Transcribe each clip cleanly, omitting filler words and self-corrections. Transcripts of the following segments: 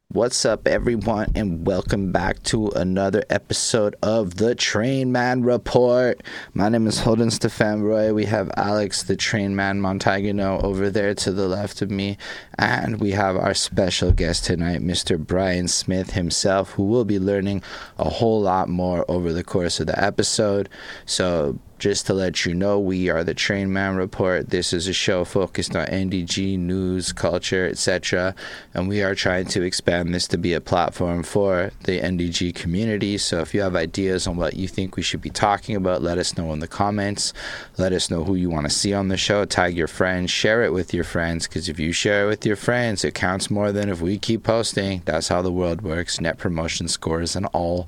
What's up, everyone, and welcome back to another episode of the Train Man Report. My name is Holden Stefan Roy. We have Alex, the Train Man Montagano, over there to the left of me, and we have our special guest tonight, Mr. Brian Smith himself, who will be learning a whole lot more over the course of the episode. So just to let you know, we are the Train Man Report. This is a show focused on NDG news, culture, etc. And we are trying to expand this to be a platform for the NDG community. So if you have ideas on what you think we should be talking about, let us know in the comments. Let us know who you want to see on the show. Tag your friends. Share it with your friends. Because if you share it with your friends, it counts more than if we keep posting. That's how the world works. Net promotion scores and all.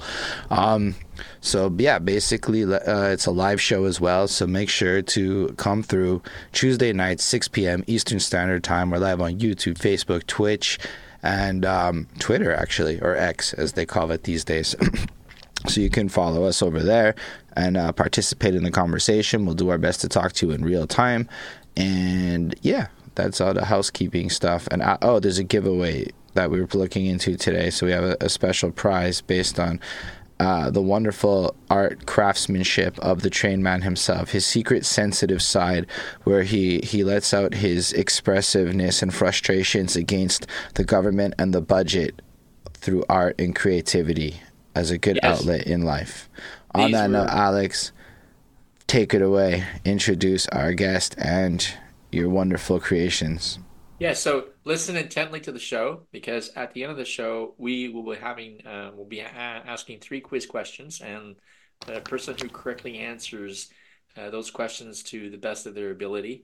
So yeah, basically it's a live show as well, so make sure to come through Tuesday night, 6 p.m. Eastern Standard Time. We're live on YouTube, Facebook, Twitch, and Twitter, actually, or X as they call it these days. So you can follow us over there and participate in the conversation. We'll do our best to talk to you in real time. And yeah, that's all the housekeeping stuff. And there's a giveaway that we were looking into today, so we have a special prize based on the wonderful art craftsmanship of the Train Man himself, his secret sensitive side, where he lets out his expressiveness and frustrations against the government and the budget through art and creativity as a good outlet in life. On that note, Alex, take it away. Introduce our guest and your wonderful creations. Yeah, so listen intently to the show, because at the end of the show, we will be having asking 3 quiz questions, and the person who correctly answers those questions to the best of their ability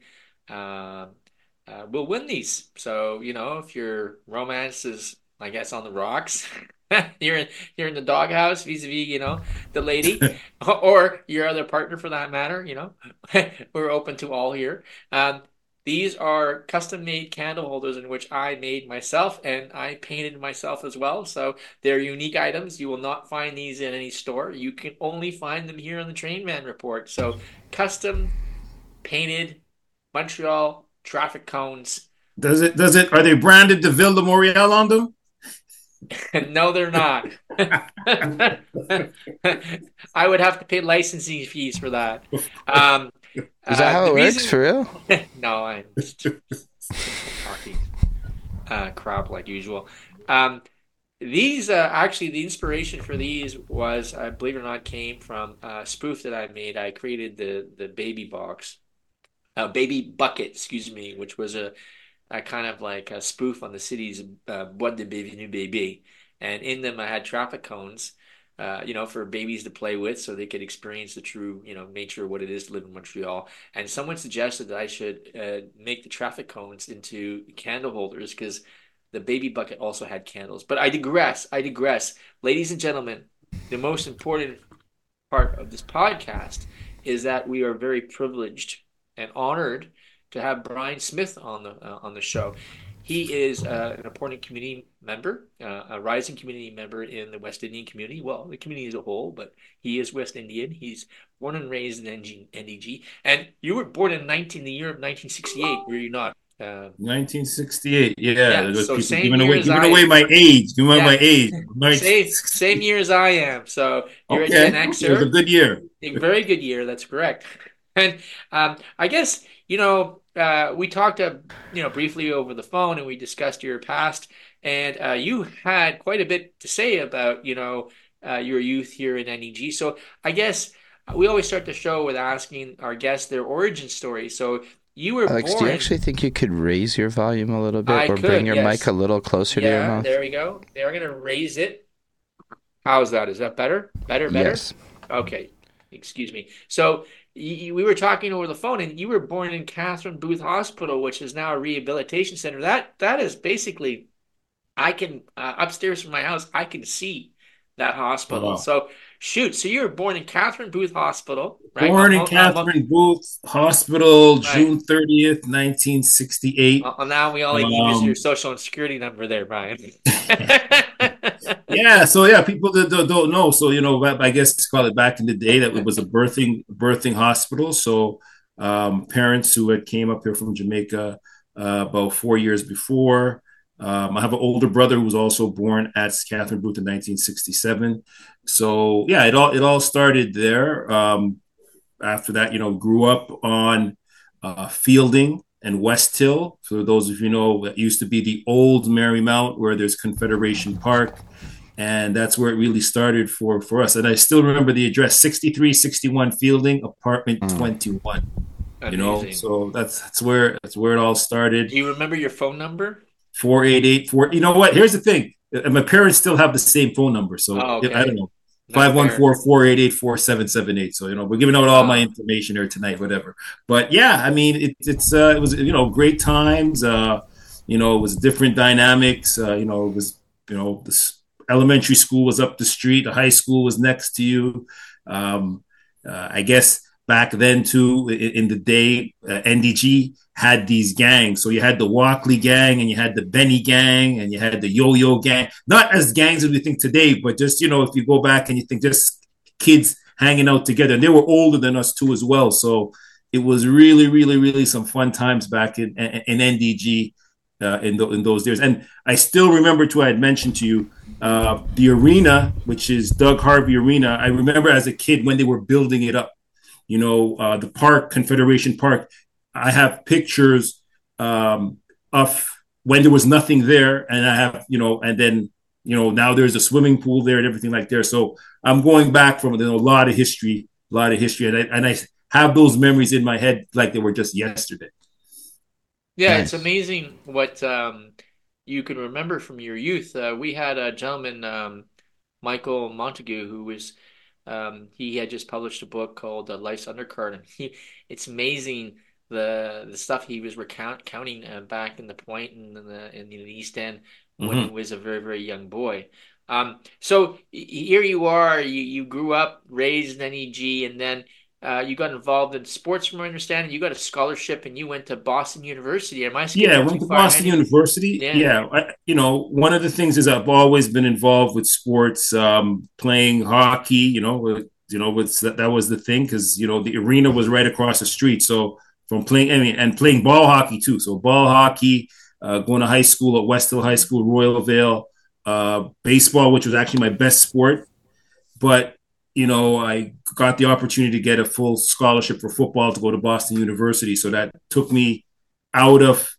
will win these. So, if your romance is, I guess, on the rocks, you're in the doghouse vis-a-vis, the lady, or your other partner for that matter, we're open to all here. These are custom-made candle holders in which I made myself, and I painted myself as well. So they're unique items. You will not find these in any store. You can only find them here on the Train Man Report. So custom painted Montreal traffic cones. Are they branded de Ville de Montréal on them? No, they're not. I would have to pay licensing fees for that. Is that how it works for real? No, I'm just talking crap like usual. These actually, the inspiration for these was, believe it or not, came from a spoof that I made. I created the baby bucket, excuse me, which was a kind of like a spoof on the city's Boîte de Bienvenue Bébé, and in them I had traffic cones. For babies to play with so they could experience the true, nature of what it is to live in Montreal. And someone suggested that I should make the traffic cones into candle holders because the baby bucket also had candles. But I digress. Ladies and gentlemen, the most important part of this podcast is that we are very privileged and honored to have Brian Smith on the show. He is an important community member, a rising community member in the West Indian community. Well, the community as a whole, but he is West Indian. He's born and raised in NDG. And you were born in the year of 1968, were you not? 1968, yeah. So same giving year away my age. My age. Same year as I am. So you're a okay. Gen Xer. It was a good year. A very good year. That's correct. And I guess, we talked, briefly over the phone, and we discussed your past, and you had quite a bit to say about, your youth here in NEG. So I guess we always start the show with asking our guests their origin story. So you were Alex, born... do you actually think you could raise your volume a little bit, bring your yes. mic a little closer to your mouth? There we go. They're going to raise it. How's that? Is that better? Better? Yes. Okay. Excuse me. So we were talking over the phone, and you were born in Catherine Booth Hospital, which is now a rehabilitation center. That is basically, I can upstairs from my house, I can see that hospital. Wow. So so you were born in Catherine Booth Hospital, right? Born in Catherine Booth Hospital, June 30th, 1968. Now we only use your social security number there, Brian. Yeah, people that don't know. So, I guess to call it back in the day, that it was a birthing hospital. So parents who had came up here from Jamaica about 4 years before I have an older brother who was also born at Catherine Booth in 1967. So yeah, it all started there. After that, grew up on Fielding and West Hill. For those of you know, that used to be the old Marymount, where there's Confederation Park, and that's where it really started for us. And I still remember the address: 6361 Fielding, apartment Mm. 21. Amazing. So that's where it all started. Do you remember your phone number? 4884. You know what? Here's the thing. And my parents still have the same phone number. So Oh, I don't okay. know. Not fair. 514-488-4778. So, we're giving out all my Wow. information here tonight, whatever. But yeah, I mean, it was, great times. It was different dynamics. It was, this elementary school was up the street. The high school was next to you. Um, I guess back then too, in the day, NDG had these gangs. So you had the Walkley gang, and you had the Benny gang, and you had the Yo-Yo gang. Not as gangs as we think today, but just, if you go back and you think just kids hanging out together. And they were older than us too as well. So it was really, really, really some fun times back in NDG in those days. And I still remember too, I had mentioned to you, the arena, which is Doug Harvey Arena. I remember as a kid when they were building it up, the park, Confederation Park. I have pictures of when there was nothing there, and I have, and then, now there's a swimming pool there and everything like there. So I'm going back from, a lot of history, and I have those memories in my head like they were just yesterday. Yeah, it's Nice. amazing what you can remember from your youth. We had a gentleman, Michael Montague, who was he had just published a book called Life's Undercard, and it's amazing the stuff he was recounting back in the Point and in the East End when he Mm-hmm. was a very very young boy. So here you are, you grew up raised in NEG, and then you got involved in sports, from my understanding. You got a scholarship and you went to Boston University. Am I Yeah, I skipping too went to far Boston ahead? University. Yeah. Yeah, one of the things is I've always been involved with sports, playing hockey. That was the thing because the arena was right across the street. So from playing, I mean, and playing ball hockey too. So ball hockey, going to high school at West Hill High School, Royal Vale, baseball, which was actually my best sport. But I got the opportunity to get a full scholarship for football to go to Boston University. So that took me out of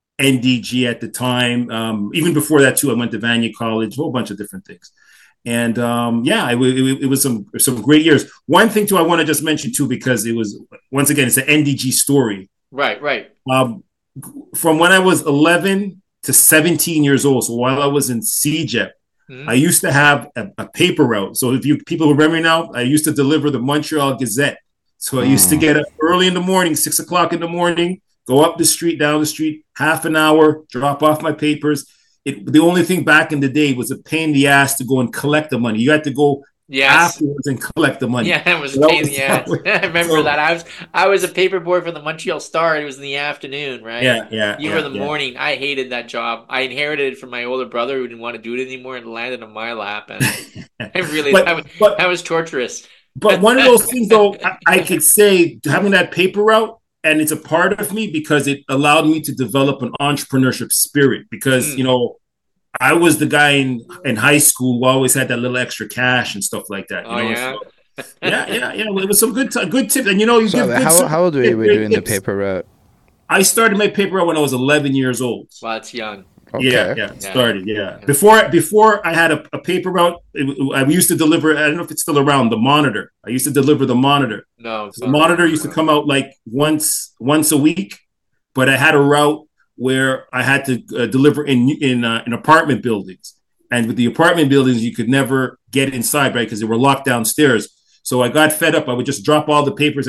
NDG at the time. Even before that, too, I went to Vanier College, a whole bunch of different things. And yeah, it was some great years. One thing, too, I want to just mention, too, because it was, once again, it's an NDG story. Right, right. Um, from when I was 11 to 17 years old, so while I was in CEGEP, I Hmm. used to have a paper route. So if you people remember now, I used to deliver the Montreal Gazette. So I used to Mm. get up early in the morning, 6 o'clock in the morning, go up the street, down the street, half an hour, drop off my papers. The only thing back in the day was a pain in the ass to go and collect the money. You had to go Yes. afterwards and collect the money. Yeah, it was a So that pain in was, the that ass. was I remember so that. I was a paper boy for the Montreal Star. It was in the afternoon, right? yeah, yeah, You were yeah, the yeah. morning. I hated that job. I inherited it from my older brother who didn't want to do it anymore and it landed on my lap. And I really but that but was torturous. But one of those things, though, I could say having that paper route, and it's a part of me because it allowed me to develop an entrepreneurship spirit. Because Mm. I was the guy in high school who always had that little extra cash and stuff like that. Oh So yeah. yeah, yeah, yeah. Well, it was some good tips, and you So give good how service, old were you you get were great doing the tips. paper route? I started my paper route when I was 11 years old. Well, it's young. Yeah, Okay. yeah, it Yeah. started. Yeah, Yeah. before I had a paper route, I used to deliver. I don't know if it's still around. The Monitor. I used to deliver the Monitor. No, it's So the not around Monitor used to anymore. come out like once a week, but I had a route where I had to deliver in apartment buildings, and with the apartment buildings, you could never get inside, right? Because they were locked downstairs. So I got fed up. I would just drop all the papers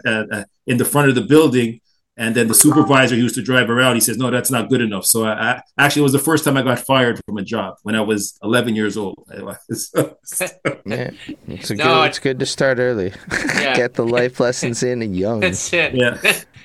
in the front of the building, and then the supervisor who used to drive around, he says, "No, that's not good enough." So actually, it was the first time I got fired from a job when I was 11 years old. Yeah, No, it's good to start early. yeah. Get the life lessons in young. That's it. Yeah.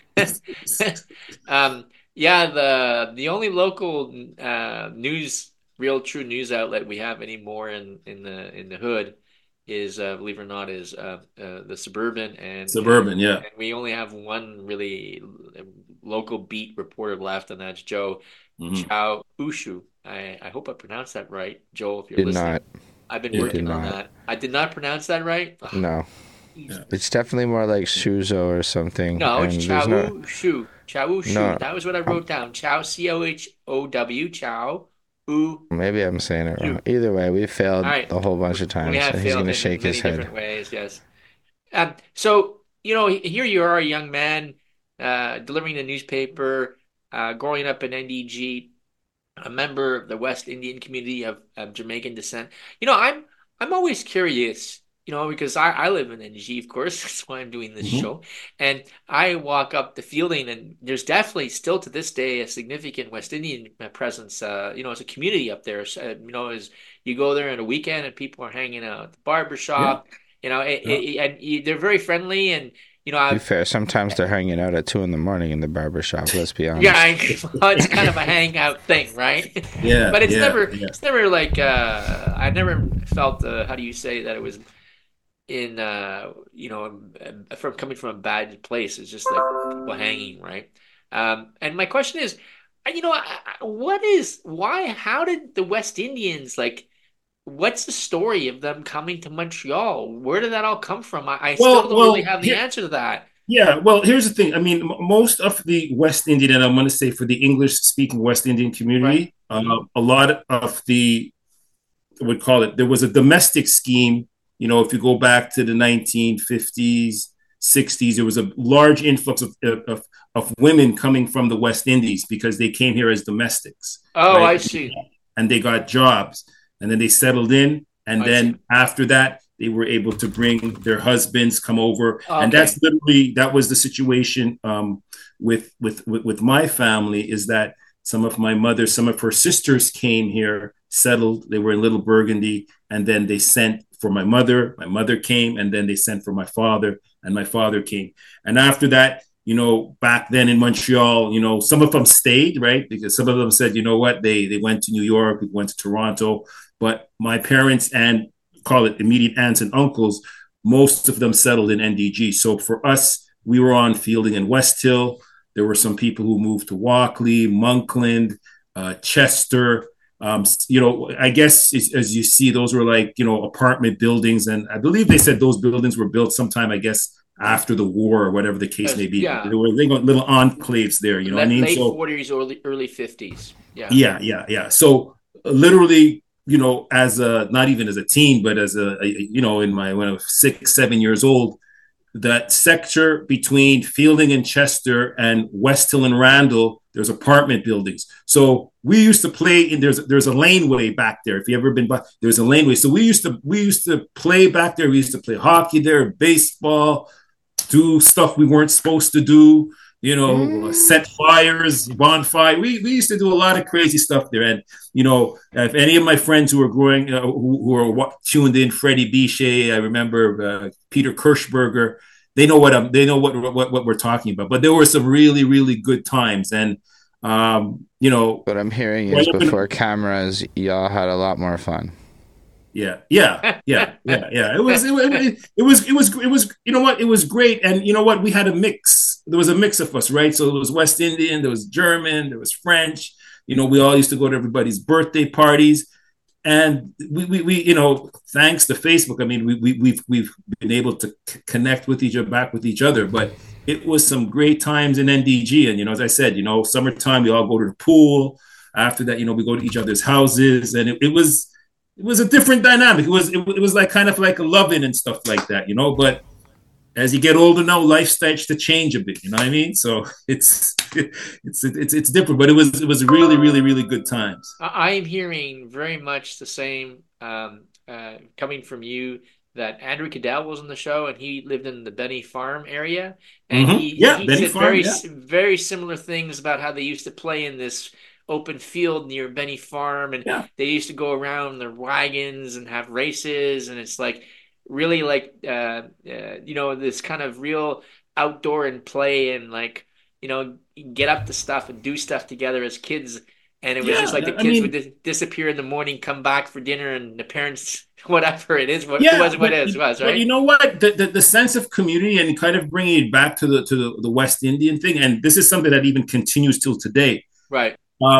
Yeah, the only local news, real true news outlet we have anymore in the hood is, believe it or not, is the Suburban, Suburban, yeah. and we only have one really local beat reporter left, and that's Joe. Mm-hmm. Chow Ushu. I hope I pronounced that right, Joel, if you're Did listening. not. I've been You did working on not. that. I did not pronounce that right. Ugh, No. geez. Yeah. It's definitely more like Shuzo or something. No, it's And there's no. Chow Shu. Chow Shu. No. That was what I Um, wrote down. Chow Chow. Chow U maybe I'm saying it wrong. Shu. Either way, we All failed right. a whole bunch of We times. have And he's failed going to him in shake his many head. different ways, yes. So, here you are, a young man, delivering the newspaper, growing up in NDG, a member of the West Indian community of Jamaican descent. I'm always curious, because I live in NDG, of course. That's why I'm doing this Mm-hmm. show. And I walk up the fielding, and there's definitely still to this day a significant West Indian presence. As a community up there. As you go there on a weekend and people are hanging out at the barber Yeah. shop, Yeah. they're very friendly, and To be I've fair, sometimes they're hanging out at 2 a.m. in the barber shop. Let's be yeah, honest. it's kind of a hangout thing, right? Yeah. But it's Yeah. never Yeah. it's never like I never felt how do you say that it was in from coming from a bad place. It's just like people hanging, right? And my question is, how did the West Indians like? What's the story of them coming to Montreal? Where did that all come from? I still don't really Well, have the here, answer to that. yeah. Well, here's the thing. I mean, most of the West Indian, and I'm going to say for the English-speaking West Indian Right. community, Hmm. a lot of the I would call it there was a domestic scheme. If you go back to the 1950s, 60s, there was a large influx of women coming from the West Indies because they came here as domestics, Oh, right? I see. And they got jobs, and then they settled in, and I see. then after that they were able to bring their husbands come over, and Okay. that was the situation with my family, is that some of her sisters came here, settled, they were in Little Burgundy, and then they sent for my mother came, and then they sent for my father, and my father came. And after that, back then in Montreal, some of them stayed, right? Because some of them said, you know what, they went to New York, went to Toronto. But my parents and call it immediate aunts and uncles, most of them settled in NDG. So for us, we were on Fielding and West Hill. There were some people who moved to Walkley, Monkland, Chester. I guess as you see, those were like, apartment buildings. And I believe they said those buildings were built sometime, I guess, after the war or whatever the case may be. Yeah. They got little enclaves there, you know what I mean? Late So 40s, early 50s. Yeah. yeah. So literally, as a, not even as a teen, but as when I was 6, 7 years old, that sector between Fielding and Chester and West Hill and Randall, there's apartment buildings. So we used to play in there's a laneway back there. If you ever been by, there's a laneway. So we used to play back there. We used to play hockey there, baseball, do stuff we weren't supposed to do. Set fires, bonfire. We used to do a lot of crazy stuff there. And if any of my friends who were growing, who are tuned in, Freddie Bichet, I remember Peter Kirschberger. They know what we're talking about. But there were some really, really good times. And What I'm hearing is before cameras, y'all had a lot more fun. Yeah. It was. You know what? It was great, and you know what? We had a mix. There was a mix of us, right? So it was West Indian, there was German, there was French. We all used to go to everybody's birthday parties, and we thanks to Facebook, I mean, we've been able to connect with each other. But it was some great times in NDG, and as I said, summertime we all go to the pool. After that, we go to each other's houses, and it was a different dynamic. It was like kind of like a loving and stuff like that, But as you get older now, life starts to change a bit. You know what I mean? So it's different, but it was really, really, really good times. I am hearing very much the same coming from you, that Andrew Cadell was on the show, and he lived in the Benny Farm area, and he Benny said Farm, very similar things about how they used to play in this open field near Benny Farm, and they used to go around their wagons and have races, and it's like really like this kind of real outdoor and play, and like get up to stuff and do stuff together as kids. And it was just like the kids would disappear in the morning, come back for dinner, and the parents, whatever it is, right? But you know what? The sense of community, and kind of bringing it back to the West Indian thing, and this is something that even continues till today. Right.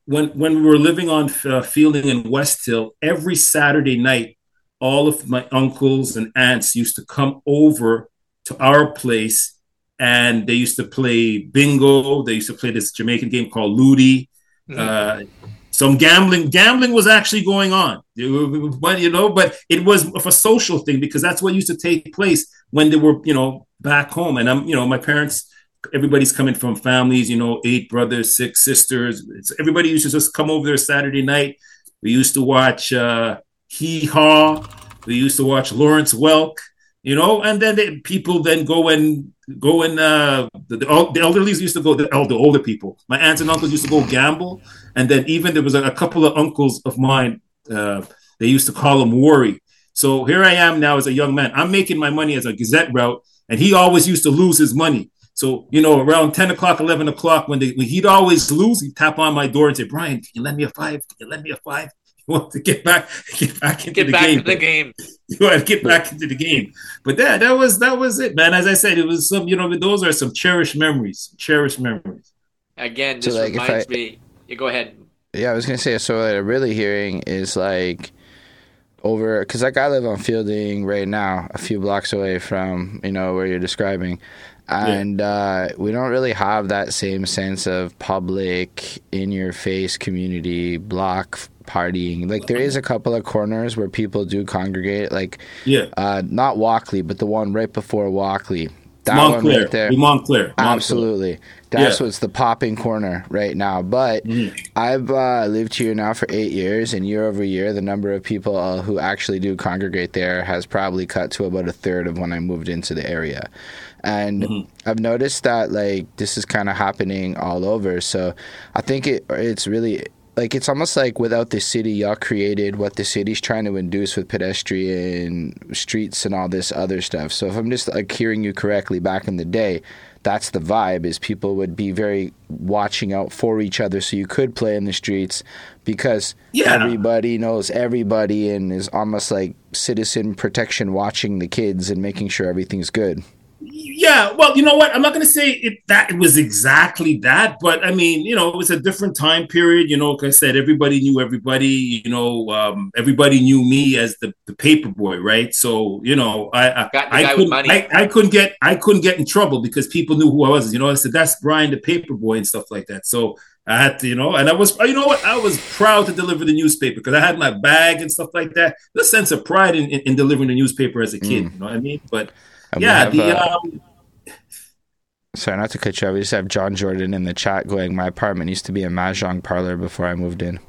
when we were living on Fielding in West Hill, every Saturday night, all of my uncles and aunts used to come over to our place, and they used to play bingo. They used to play this Jamaican game called Ludi. Uh, some gambling was actually going on, but but it was a social thing because that's what used to take place when they were back home. And my parents, everybody's coming from families, 8 brothers, 6 sisters. Everybody used to just come over there Saturday night. We used to watch Hee Haw. We used to watch Lawrence Welk, and then people then go and the elderly used to go, the older people. My aunts and uncles used to go gamble. And then even there was a couple of uncles of mine, they used to call him Worry. So here I am now as a young man. I'm making my money as a Gazette route, and he always used to lose his money. So, around 10 o'clock, 11 o'clock, when he'd always lose, he'd tap on my door and say, Brian, can you lend me a $5? Can you lend me a $5? You want to get back into the game. You want to get back into the game. But that was it, man. As I said, it was some, those are some cherished memories. Again, this reminds me. You go ahead. Yeah, I was gonna say. So what I'm really hearing is like over, because like I live on Fielding right now, a few blocks away from where you're describing, and we don't really have that same sense of public, in-your-face community block partying. Like there is a couple of corners where people do congregate, like not Walkley, but the one right before Walkley. That Montclair. One right there. Montclair. Absolutely. That's what's the popping corner right now. But I've lived here now for 8 years, and year over year, the number of people who actually do congregate there has probably cut to about a third of when I moved into the area. And I've noticed that like this is kind of happening all over. So I think it's really... Like, it's almost like without the city, y'all created what the city's trying to induce with pedestrian streets and all this other stuff. So if I'm just, like, hearing you correctly, back in the day, that's the vibe, is people would be very watching out for each other so you could play in the streets because everybody knows everybody and is almost like citizen protection watching the kids and making sure everything's good. Yeah, well, you know what? I'm not going to say it was exactly that, but I mean, it was a different time period. Like I said, everybody knew everybody. Everybody knew me as the paper boy, right? So, I couldn't get in trouble because people knew who I was. I said that's Brian the paper boy and stuff like that. So I had to, and I was, I was proud to deliver the newspaper because I had my bag and stuff like that. The sense of pride in delivering the newspaper as a kid. You know what I mean? But sorry, not to cut you off. We just have John Jordan in the chat going, my apartment used to be a mahjong parlor before I moved in.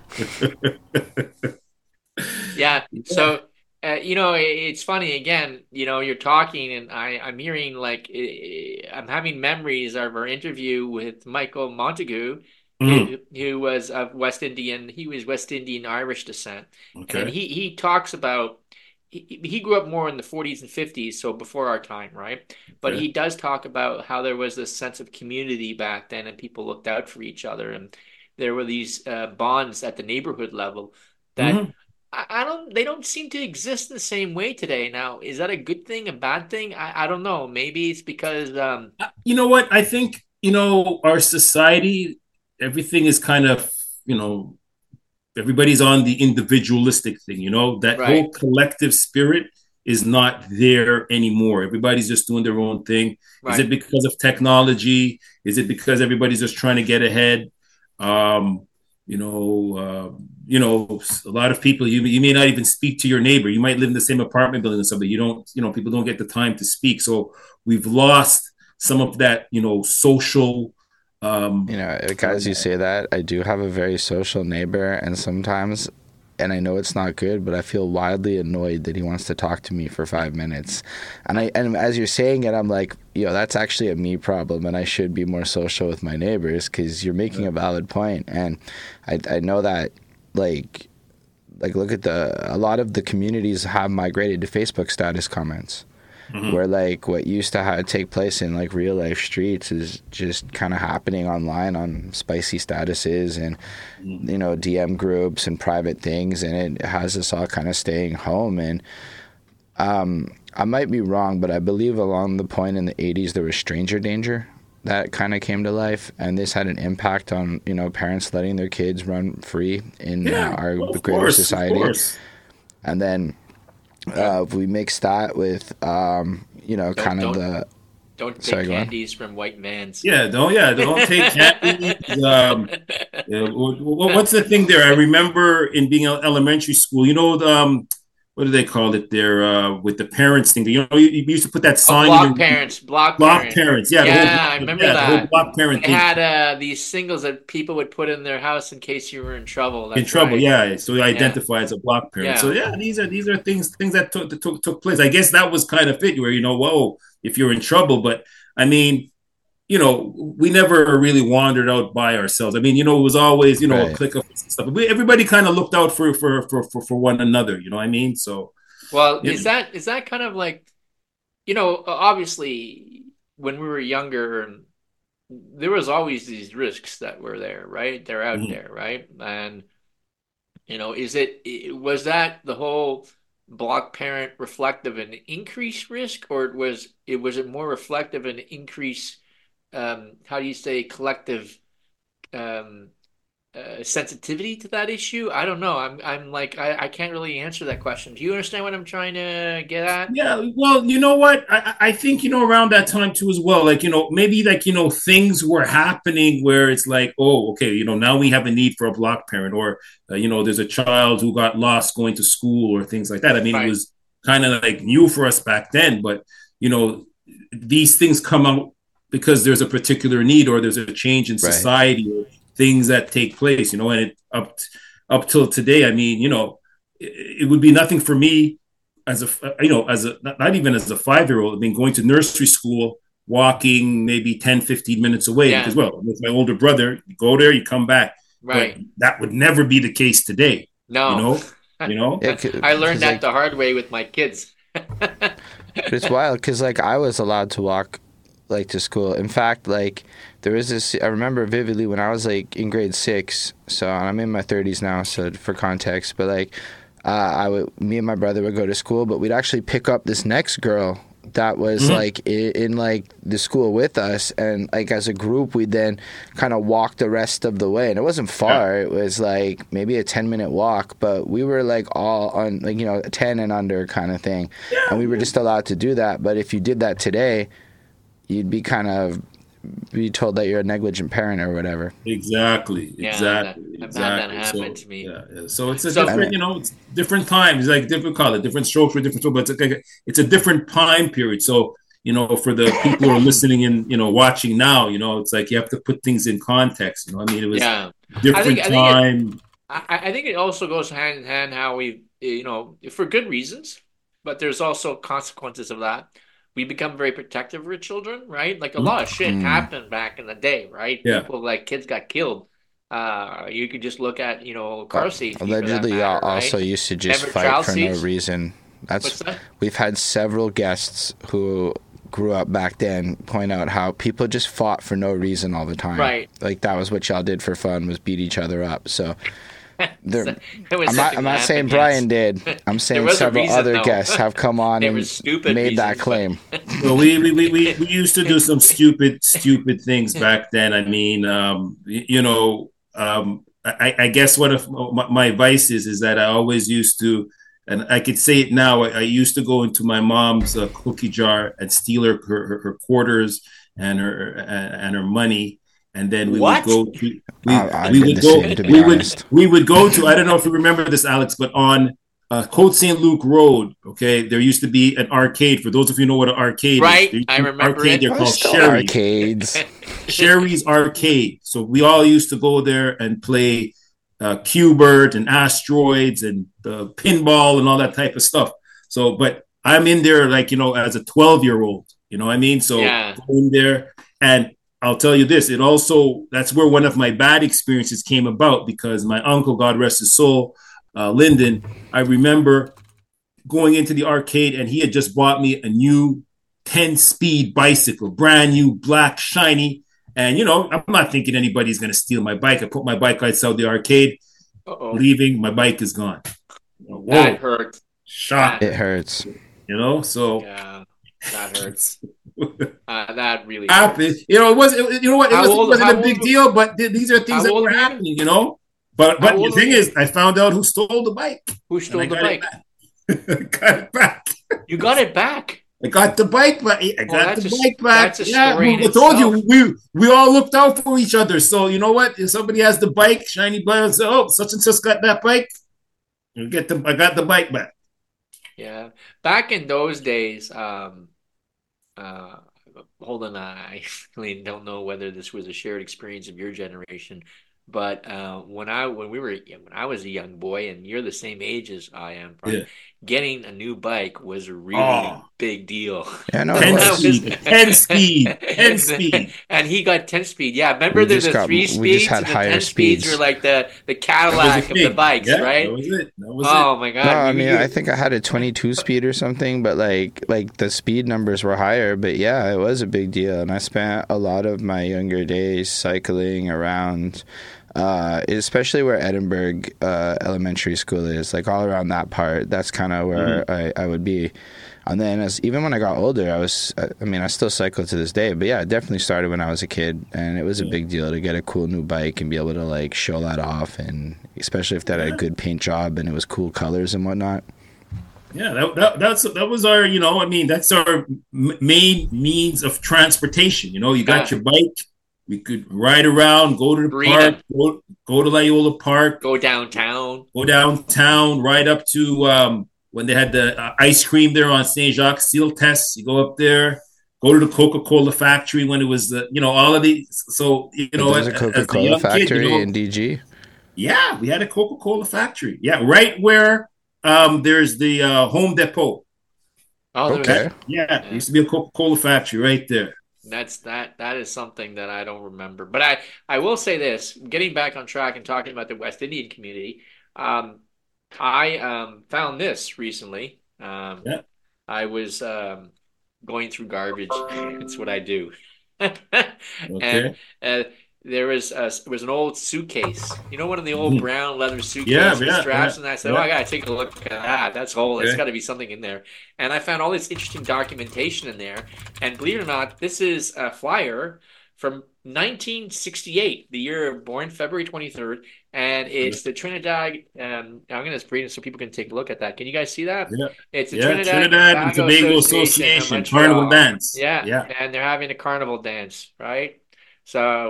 Yeah. So, it's funny, again, you're talking and I'm hearing like, I'm having memories of our interview with Michael Montague, who was of West Indian Irish descent. Okay. And he talks about, he grew up more in the 40s and 50s, so before our time, right? But he does talk about how there was this sense of community back then, and people looked out for each other, and there were these bonds at the neighborhood level that they don't seem to exist in the same way today. Now, is that a good thing, a bad thing? I don't know. Maybe it's because you know what? I think our society, everything is kind of everybody's on the individualistic thing, that whole collective spirit is not there anymore. Everybody's just doing their own thing. Right. Is it because of technology? Is it because everybody's just trying to get ahead? A lot of people, you may not even speak to your neighbor. You might live in the same apartment building or something. People don't get the time to speak. So we've lost some of that, social as you say that, I do have a very social neighbor, and sometimes, and I know it's not good, but I feel wildly annoyed that he wants to talk to me for 5 minutes. And as you're saying it, I'm like, that's actually a me problem, and I should be more social with my neighbors, because you're making a valid point. And I know that, like look at a lot of the communities have migrated to Facebook status comments. Where like what used to take place in like real life streets is just kind of happening online on spicy statuses and DM groups and private things, and it has us all kind of staying home. And I might be wrong, but I believe along the point in the 80s there was stranger danger. that kind of came to life, and this had an impact on, you know, parents letting their kids run free in our greater society. And then we mix that with, you know, Don't take candies from white vans. Don't take candies. What's the thing there? I remember in being elementary school, you know, what do they call it there with the parents thing? You know, you used to put that sign. Block parents. Yeah, I remember that. The whole block parent thing. They had these singles that people would put in their house in case you were in trouble. That's right. Yeah. So you identify as a block parent. Yeah. So these are things that took place. I guess that was kind of it, where, you know, whoa, if you're in trouble. But I mean, you know, we never really wandered out by ourselves. I mean, you know, it was always, you know, a clique of stuff. Everybody kind of looked out for one another. You know what I mean? So, well, is that kind of like, you know, obviously when we were younger, there was always these risks that were there, right? They're out there, right? And, you know, was that the whole block parent reflective of an increased risk, or was it more reflective of an increase? How do you say, collective sensitivity to that issue? I don't know. I'm like, I can't really answer that question. Do you understand what I'm trying to get at? Yeah, well, you know what? I think, you know, around that time too as well, like, you know, maybe like, you know, things were happening where it's like, oh, okay, you know, now we have a need for a block parent, or, you know, there's a child who got lost going to school or things like that. I mean, It was kind of like new for us back then, but, you know, these things come out because there's a particular need, or there's a change in society, or things that take place, you know, and up till today, I mean, you know, it would be nothing for me as not even as a 5-year-old. I mean, going to nursery school, walking maybe 10, 15 minutes away, because, well, with my older brother, you go there, you come back. Right. But that would never be the case today. No. You know? I learned that the hard way with my kids. But it's wild because, like, I was allowed to walk, like, to school. In fact, like, there was this, I remember vividly when I was, like, in grade 6, so I'm in my 30s now, so for context, but, like, me and my brother would go to school, but we'd actually pick up this next girl that was like in like the school with us, and like as a group we'd then kind of walk the rest of the way, and it wasn't far. It was like maybe a 10-minute walk, but we were like all on, like, you know, 10 and under kind of thing, and we were just allowed to do that. But if you did that today, you'd be kind of be told that you're a negligent parent or whatever. Exactly. I've had that happen to me. So it's different, you know, it's different times, like different color, different strokes for different strokes, but it's a different time period. So, you know, for the people who are listening and, you know, watching now, you know, it's like you have to put things in context. You know, I mean, it was different time. I think it also goes hand in hand how we, you know, for good reasons, but there's also consequences of that. We become very protective of our children, right? Like a lot of shit happened back in the day, right? Yeah. People, like, kids got killed. You could just look at, you know, car safety. Allegedly, matter, also right? used to just fight for no reason. We've had several guests who grew up back then point out how people just fought for no reason all the time. Right. Like that was what y'all did for fun, was beat each other up. So I'm not saying Brian did. I'm saying several other guests have come on and made that claim. Well, we used to do some stupid things back then. I mean, you know, I guess one of my vices is that I always used to, and I could say it now, I used to go into my mom's cookie jar and steal her quarters and her money. And then we would go to we would go to, I don't know if you remember this, Alex, but on Côte St. Luc Road, okay, there used to be an arcade. For those of you who know what an arcade is, I remember arcade, it. They're called Sherry's. Arcades. Sherry's Arcade. So we all used to go there and play Q*bert and Asteroids and pinball and all that type of stuff. So, but I'm in there like, you know, as a 12-year-old, you know what I mean? So going there, and I'll tell you this, that's where one of my bad experiences came about, because my uncle, God rest his soul, Lyndon, I remember going into the arcade and he had just bought me a new 10-speed bicycle, brand new, black, shiny. And, you know, I'm not thinking anybody's going to steal my bike. I put my bike outside the arcade, leaving, my bike is gone. Whoa. That hurts. Shock. It hurts. You know, so. Yeah, that hurts. That really happened. hurts. You know, it wasn't. You know what? It wasn't a big How deal, but these are things how that old were were you? happening. You know, but How the old were thing you? is, I found out who stole the bike, Who and I stole the got it bike? back. I got it back. You got it back. I got the bike back. I Well, got the bike back. that's a Yeah, story in I told you itself. we all looked out for each other. So you know what? If somebody has the bike, shiny bike, say, "Oh, such and such got that bike." I got the bike back. Yeah. Back in those days, uh, hold on, I really don't know whether this was a shared experience of your generation, but when I was a young boy, and you're the same age as I am, Brian, Yeah. getting a new bike was a really Oh, big deal. Yeah, no, it 10 That was. was, speed, 10 speed, 10 speed. and he got 10 speed. Yeah, remember the three We just speeds, had and the higher 10 speeds were speeds. like the That was the Cadillac of the thing. bikes, Yeah, that right? was it. That was it. Oh my No, God, I mean, I you think I had a 22 speed or something, but like the speed numbers were higher. But yeah, it was a big deal, and I spent a lot of my younger days cycling around, especially where Edinburgh Elementary School is, like all around that part. That's kind of where I would be. And then even when I got older, I still cycle to this day, but yeah, it definitely started when I was a kid, and it was a big deal to get a cool new bike and be able to like show that off, and especially if that had a good paint job and it was cool colors and whatnot. Yeah, that was our, you know, I mean, that's our main means of transportation. You know, you got your bike, we could ride around, go to the park, freedom, go to Loyola Park, go downtown. go downtown, ride up to when they had the ice cream there on Saint Jacques Seal Test. You go up there, go to the Coca-Cola factory when it was the, you know, all of these. So you But know, there's a as the Coca-Cola young kid, you factory know, in DG. yeah, we had a Coca-Cola factory. Yeah, right where there's the Home Depot. Oh, there was, Okay. Yeah, there used to be a Coca-Cola factory right there. that is something that I don't remember. But I will say this, getting back on track and talking about the West Indian community, I found this recently. Yeah. I was going through garbage. It's what I do. And Okay. uh, it was an old suitcase. You know, one of the old Mhm. brown leather Yeah, suitcases with yeah, yeah, straps, and I said, "Oh, yeah. I gotta take a look at that. That's whole. It's Okay. got to be something in there." And I found all this interesting documentation in there. And believe it or not, this is a flyer from 1968, the year of born, February 23rd, and it's the Trinidad. I'm going to read it so people can take a look at that. Can you guys see that? Yeah. It's the Yeah. Trinidad and Trinidad and Tobago Tobago Association of Association, Carnival Montreal. Dance. Yeah, Yeah. and they're having a carnival dance, right? So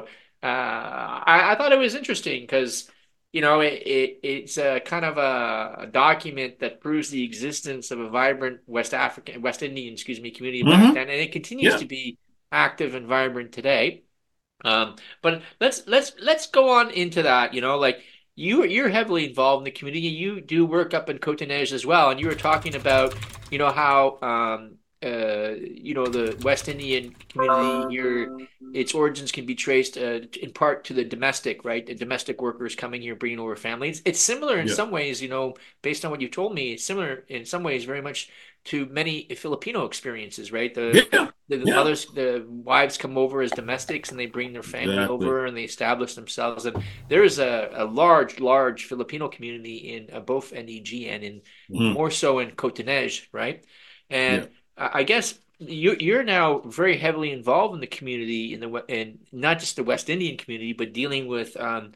I thought it was interesting because it's a kind of a document that proves the existence of a vibrant West Indian, excuse me, community back Hmm. then, and it continues Yeah. to be active and vibrant today. But let's go on into that. Like you're heavily involved in the community. You do work up in Cotonou as well, and you were talking about how the West Indian community here, its origins can be traced in part to the domestic, right? The domestic workers coming here, bringing over families. It's similar in Yeah. some ways, based on what you told me. It's similar in some ways, very much to many Filipino experiences, right? Yeah. The Yeah. mothers, the wives come over as domestics, and they bring their family Exactly. over, and they establish themselves. And there is a large Filipino community in both NEG and in Mhm. more so in Cotonou, right? Yeah. And I guess you're now very heavily involved in the community in not just the West Indian community, but dealing with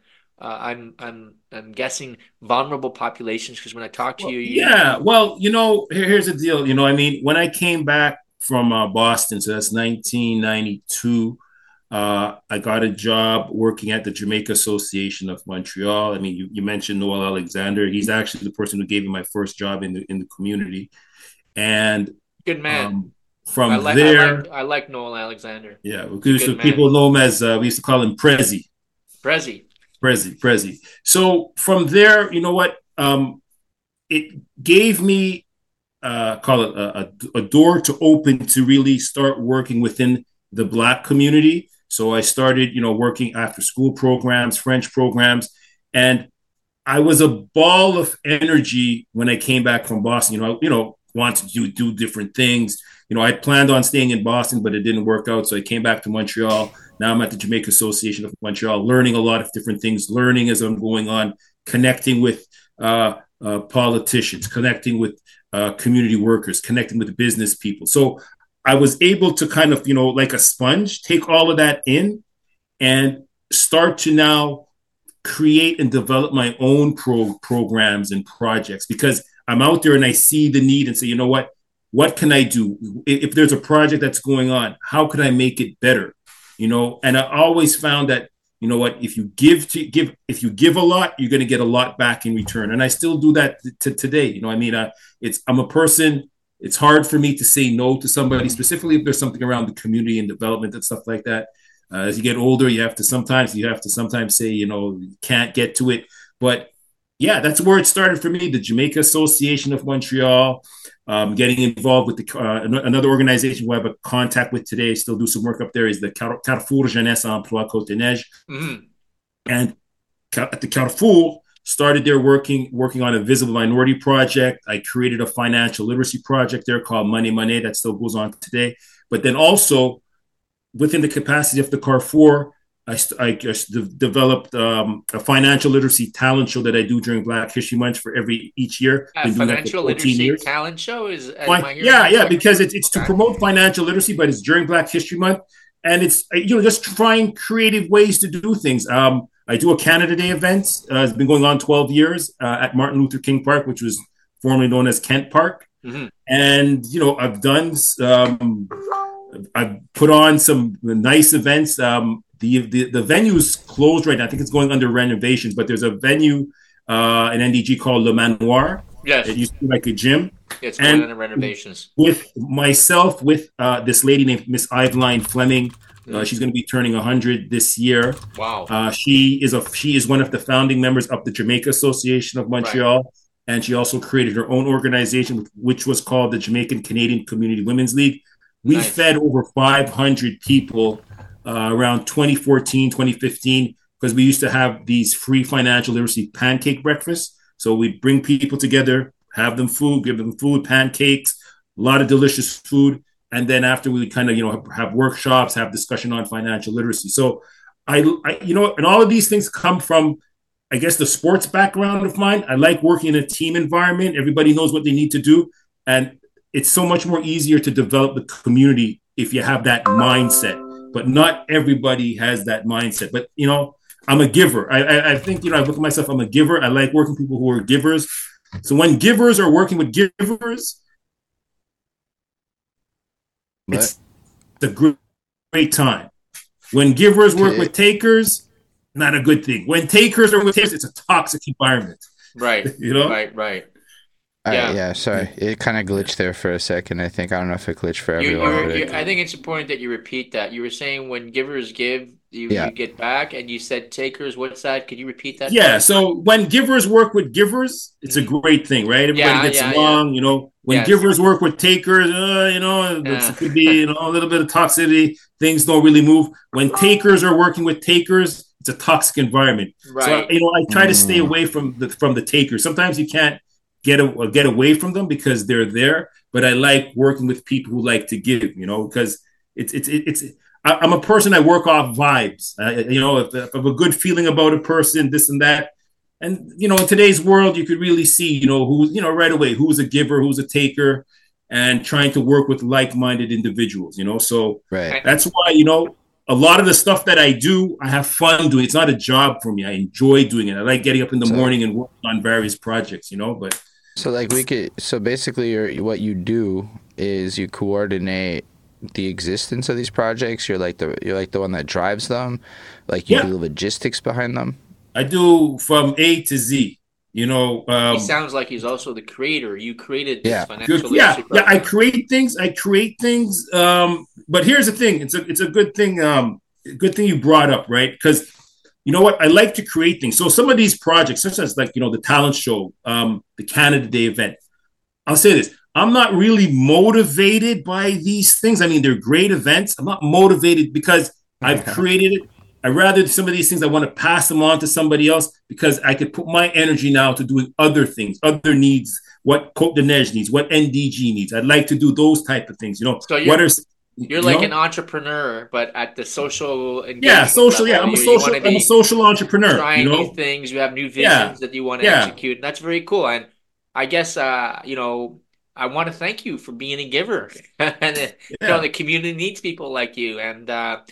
I'm guessing vulnerable populations because when I talk to Well, you, yeah. Well, you know, here's the deal. You know, I mean, when I came back from Boston, so that's 1992, I got a job working at the Jamaica Association of Montreal. I mean, you mentioned Noel Alexander. He's actually the person who gave me my first job in the community. And good man. um, from there, I like Noel Alexander. yeah, He's a good so man. people know him as we used to call him Prezi. Prezi. Prezi. So from there, you know what? It gave me call it a door to open to really start working within the Black community. So I started, you know, working after school programs, French programs, and I was a ball of energy when I came back from Boston. Wanted to do different things. You know, I planned on staying in Boston, but it didn't work out. So I came back to Montreal. Now I'm at the Jamaica Association of Montreal, learning a lot of different things, learning as I'm going on, connecting with politicians, connecting with community workers, connecting with business people. So I was able to kind of, like a sponge, take all of that in and start to now create and develop my own programs and projects, because I'm out there and I see the need and say, you know what can I do? If there's a project that's going on, how can I make it better? And I always found that, if you give a lot, you're going to get a lot back in return. And I still do that to today. I'm a person. It's hard for me to say no to somebody, specifically if there's something around the community and development and stuff like that. As you get older, you have to sometimes say, you can't get to it. But yeah, that's where it started for me. The Jamaica Association of Montreal, getting involved with another organization who I have a contact with today, still do some work up there, is the Carrefour Jeunesse Emploi Côte-des-Neiges. Mm-hmm. And at the Carrefour, started there working on a visible minority project. I created a financial literacy project there called Money Money that still goes on today. But then also, within the capacity of the Carrefour, I just developed a financial literacy talent show that I do during Black History Month for each year. A financial literacy talent show is because it's to promote financial literacy, but it's during Black History Month, and it's just trying creative ways to do things. I do a Canada Day event. It's been going on 12 years at Martin Luther King Park, which was formerly known as Kent Park, and I've put on some nice events. The venue's closed right now. I think it's going under renovations, but there's a venue in NDG called Le Manoir. Yes. It used to be like a gym. It's going under renovations. With myself, with this lady named Miss Eveline Fleming. She's going to be turning 100 this year. Wow. She is one of the founding members of the Jamaica Association of Montreal. Right. And she also created her own organization, which was called the Jamaican Canadian Community Women's League. We fed over 500 people around 2014, 2015, because we used to have these free financial literacy pancake breakfasts. So we'd bring people together, have them food, give them food, pancakes, a lot of delicious food. And then after we kind of, have workshops, have discussion on financial literacy. So I and all of these things come from, I guess, the sports background of mine. I like working in a team environment. Everybody knows what they need to do. And it's so much more easier to develop the community if you have that mindset. But not everybody has that mindset. But, I'm a giver. I think, I look at myself, I'm a giver. I like working with people who are givers. So when givers are working with givers, it's a great time. When givers work with takers, not a good thing. When takers are with takers, it's a toxic environment. Right. Right. Yeah. Sorry, it kind of glitched there for a second. I don't know if it glitched for everyone. I think it's important that you repeat that. You were saying when givers give, you get back, and you said takers. What's that? Could you repeat that? Yeah. So when givers work with givers, it's a great thing, right? Everybody gets along. When givers work with takers, it could be a little bit of toxicity. Things don't really move. When takers are working with takers, it's a toxic environment. Right. So I try to stay away from the takers. Sometimes you can't get away from them because they're there, but I like working with people who like to give, because I'm a person, I work off vibes. If I have a good feeling about a person, this and that. And, in today's world, you could really see, who's, right away, who's a giver, who's a taker, and trying to work with like-minded individuals, So that's why, a lot of the stuff that I do, I have fun doing. It's not a job for me. I enjoy doing it. I like getting up in the morning and working on various projects, but. So basically what you do is you coordinate the existence of these projects. You're like the one that drives them. Like you do the logistics behind them. I do from A to Z. He sounds like he's also the creator. You created this financial literacy project. I create things. But here's the thing. It's a good thing. Good thing you brought up, right? Because you know what? I like to create things. So some of these projects, such as the talent show, the Canada Day event, I'll say this. I'm not really motivated by these things. I mean, they're great events. I'm not motivated because I've created it. I rather some of these things, I want to pass them on to somebody else because I could put my energy now to doing other things, other needs, what Côte-des-Neiges needs, what NDG needs. I'd like to do those type of things. So you're like an entrepreneur, but at the social engagement level, I'm a social entrepreneur. Trying new things, you have new visions that you want to execute, and that's very cool. And I guess I want to thank you for being a giver. And Yeah. the community needs people like you. And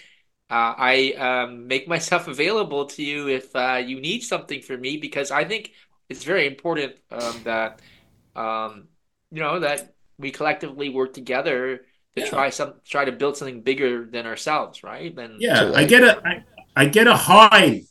I make myself available to you if you need something from me, because I think it's very important that um, that we collectively work together to Yeah. try to build something bigger than ourselves, right? And So Yeah. like, I get a high.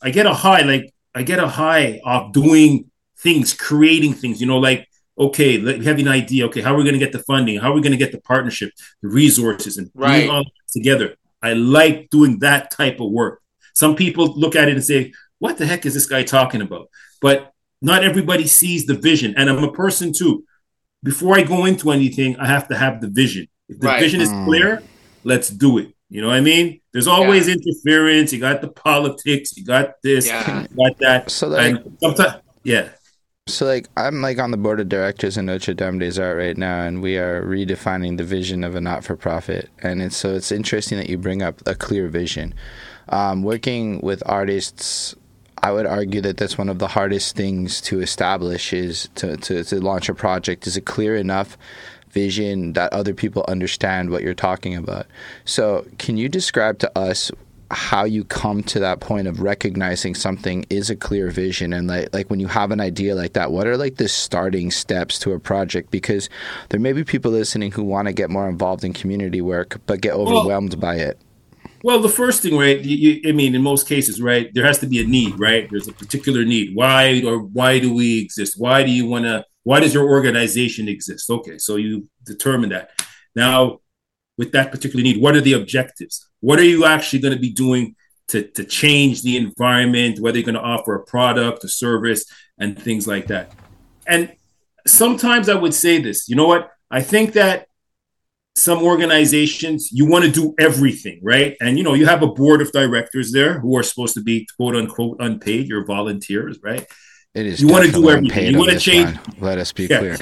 I get a high of doing things, creating things, like, okay, we have an idea. Okay, how are we going to get the funding? How are we going to get the partnership, the resources, and doing right, all that together? I like doing that type of work. Some people look at it and say, what the heck is this guy talking about? But not everybody sees the vision. And I'm a person too. Before I go into anything, I have to have the vision. If the right, vision is clear, let's do it. You know what I mean? There's always yeah, interference. You got the politics. You got this. yeah, can You got that. so like And sometimes, yeah, So like I'm like on the board of directors in Notre Dame des Arts right now, and we are redefining the vision of a not-for-profit. And it's interesting that you bring up a clear vision. Working with artists, I would argue that that's one of the hardest things to establish is to launch a project is a clear enough vision that other people understand what you're talking about. So can you describe to us how you come to that point of recognizing something is a clear vision, and like when you have an idea like that, what are like the starting steps to a project? Because there may be people listening who want to get more involved in community work but get well, overwhelmed by it. well, the first thing, right? I mean, in most cases, right, there has to be a need, right? There's a particular need. Why do we exist? Why do you want to? Why does your organization exist? Okay, so you determine that. Now, with that particular need, what are the objectives? What are you actually going to be doing to change the environment? Whether you're going to offer a product, a service, and things like that. And sometimes I would say this. You know what? I think that some organizations you want to do everything, right? And you have a board of directors there who are supposed to be quote unquote unpaid, your volunteers, right? It is You want to do definitely everything. unpaid You on want to this change. one. Let us be Yeah. clear.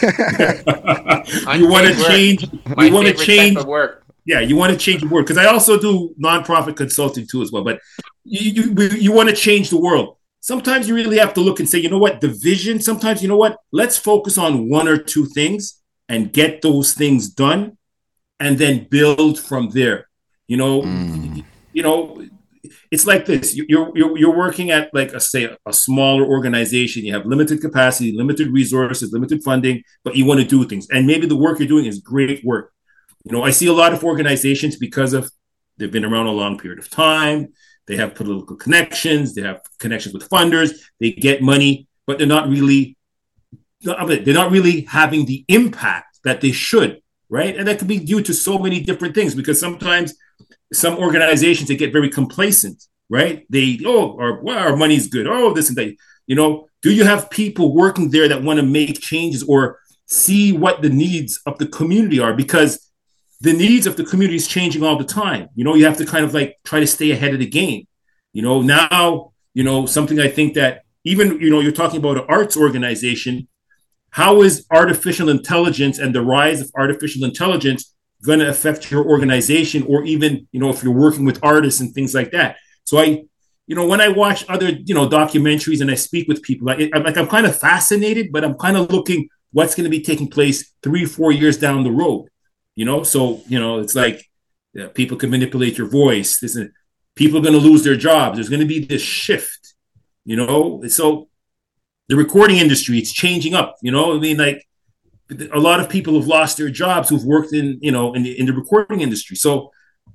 You want unpaid to work, change. my You want to favorite type change. of work. Yeah, you want to change the world, because I also do nonprofit consulting too as well. But you want to change the world. Sometimes you really have to look and say, you know what, the vision. Sometimes, you know what, let's focus on one or two things and get those things done, and then build from there. You know, Mm. you know, it's like this. You're working at, like, a smaller organization. You have limited capacity, limited resources, limited funding, but you want to do things, and maybe the work you're doing is great work. I see a lot of organizations, because of they've been around a long period of time. They have political connections. They have connections with funders. They get money, but they're not really having the impact that they should, right? And that could be due to so many different things, because sometimes some organizations, they get very complacent, right? Our money's good. Oh, this and that. Do you have people working there that want to make changes or see what the needs of the community are? Because the needs of the community is changing all the time. You have to kind of like try to stay ahead of the game. Now, something I think that even, you're talking about an arts organization. How is artificial intelligence and the rise of artificial intelligence going to affect your organization, or even, if you're working with artists and things like that? So when I watch other, documentaries, and I speak with people, I'm kind of fascinated, but I'm kind of looking what's going to be taking place 3-4 years down the road. So it's like, people can manipulate your voice. People are going to lose their jobs. There's going to be this shift. So the recording industry, it's changing up. I mean, like, a lot of people have lost their jobs who've worked in the recording industry. So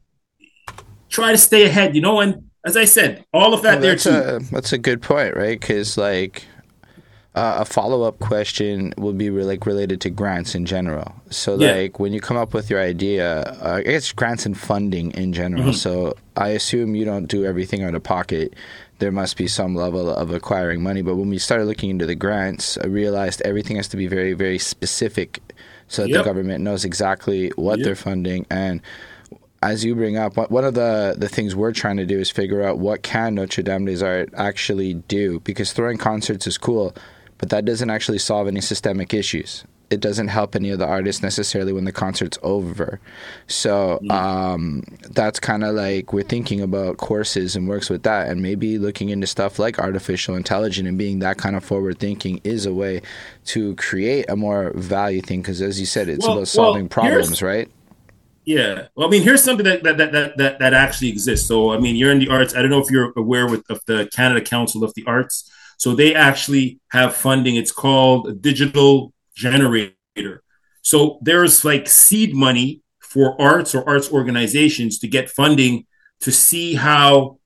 try to stay ahead. And as I said, all of that Well, there too. that's a good point, right? Because like a follow-up question will be related to grants in general. So Yeah. like when you come up with your idea, I guess grants and funding in general. Mhm. So I assume you don't do everything out of pocket. There must be some level of acquiring money. But when we started looking into the grants, I realized everything has to be very, very specific so that the Yep. government knows exactly what Yep. they're funding. And as you bring up, one of the things we're trying to do is figure out what can Notre Dame des Arts actually do, because throwing concerts is cool, but that doesn't actually solve any systemic issues. it doesn't help any of the artists necessarily when the concert's over. So that's kind of like we're thinking about courses and works with that, and maybe looking into stuff like artificial intelligence and being that kind of forward thinking is a way to create a more value thing, because as you said, it's about solving problems, right? Yeah. Well, I mean, here's something that actually exists. So, I mean, you're in the arts. I don't know if you're aware of the Canada Council of the Arts. So they actually have funding. It's called a digital generator. So there's like seed money for arts or arts organizations to get funding to see how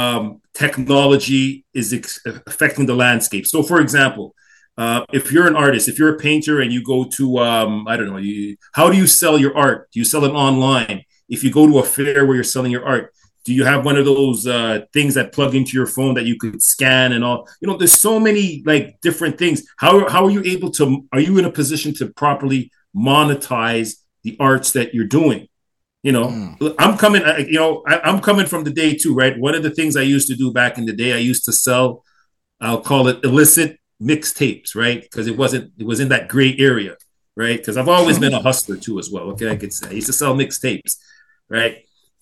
technology is affecting the landscape. So, for example, if you're an artist, if you're a painter and you go to, I don't know, how do you sell your art? Do you sell it online? If you go to a fair where you're selling your art, do you have one of those things that plug into your phone that you could scan and all? You know, there's so many like different things. How are you able to? Are you in a position to properly monetize the arts that you're doing? You know, I'm coming. I'm coming from the day too, right? One of the things I used to do back in the day, I used to sell. I'll call it illicit mixtapes, right? Because it was in that gray area, right? Because I've always been a hustler too, as well. Okay, I could say I used to sell mixtapes, right?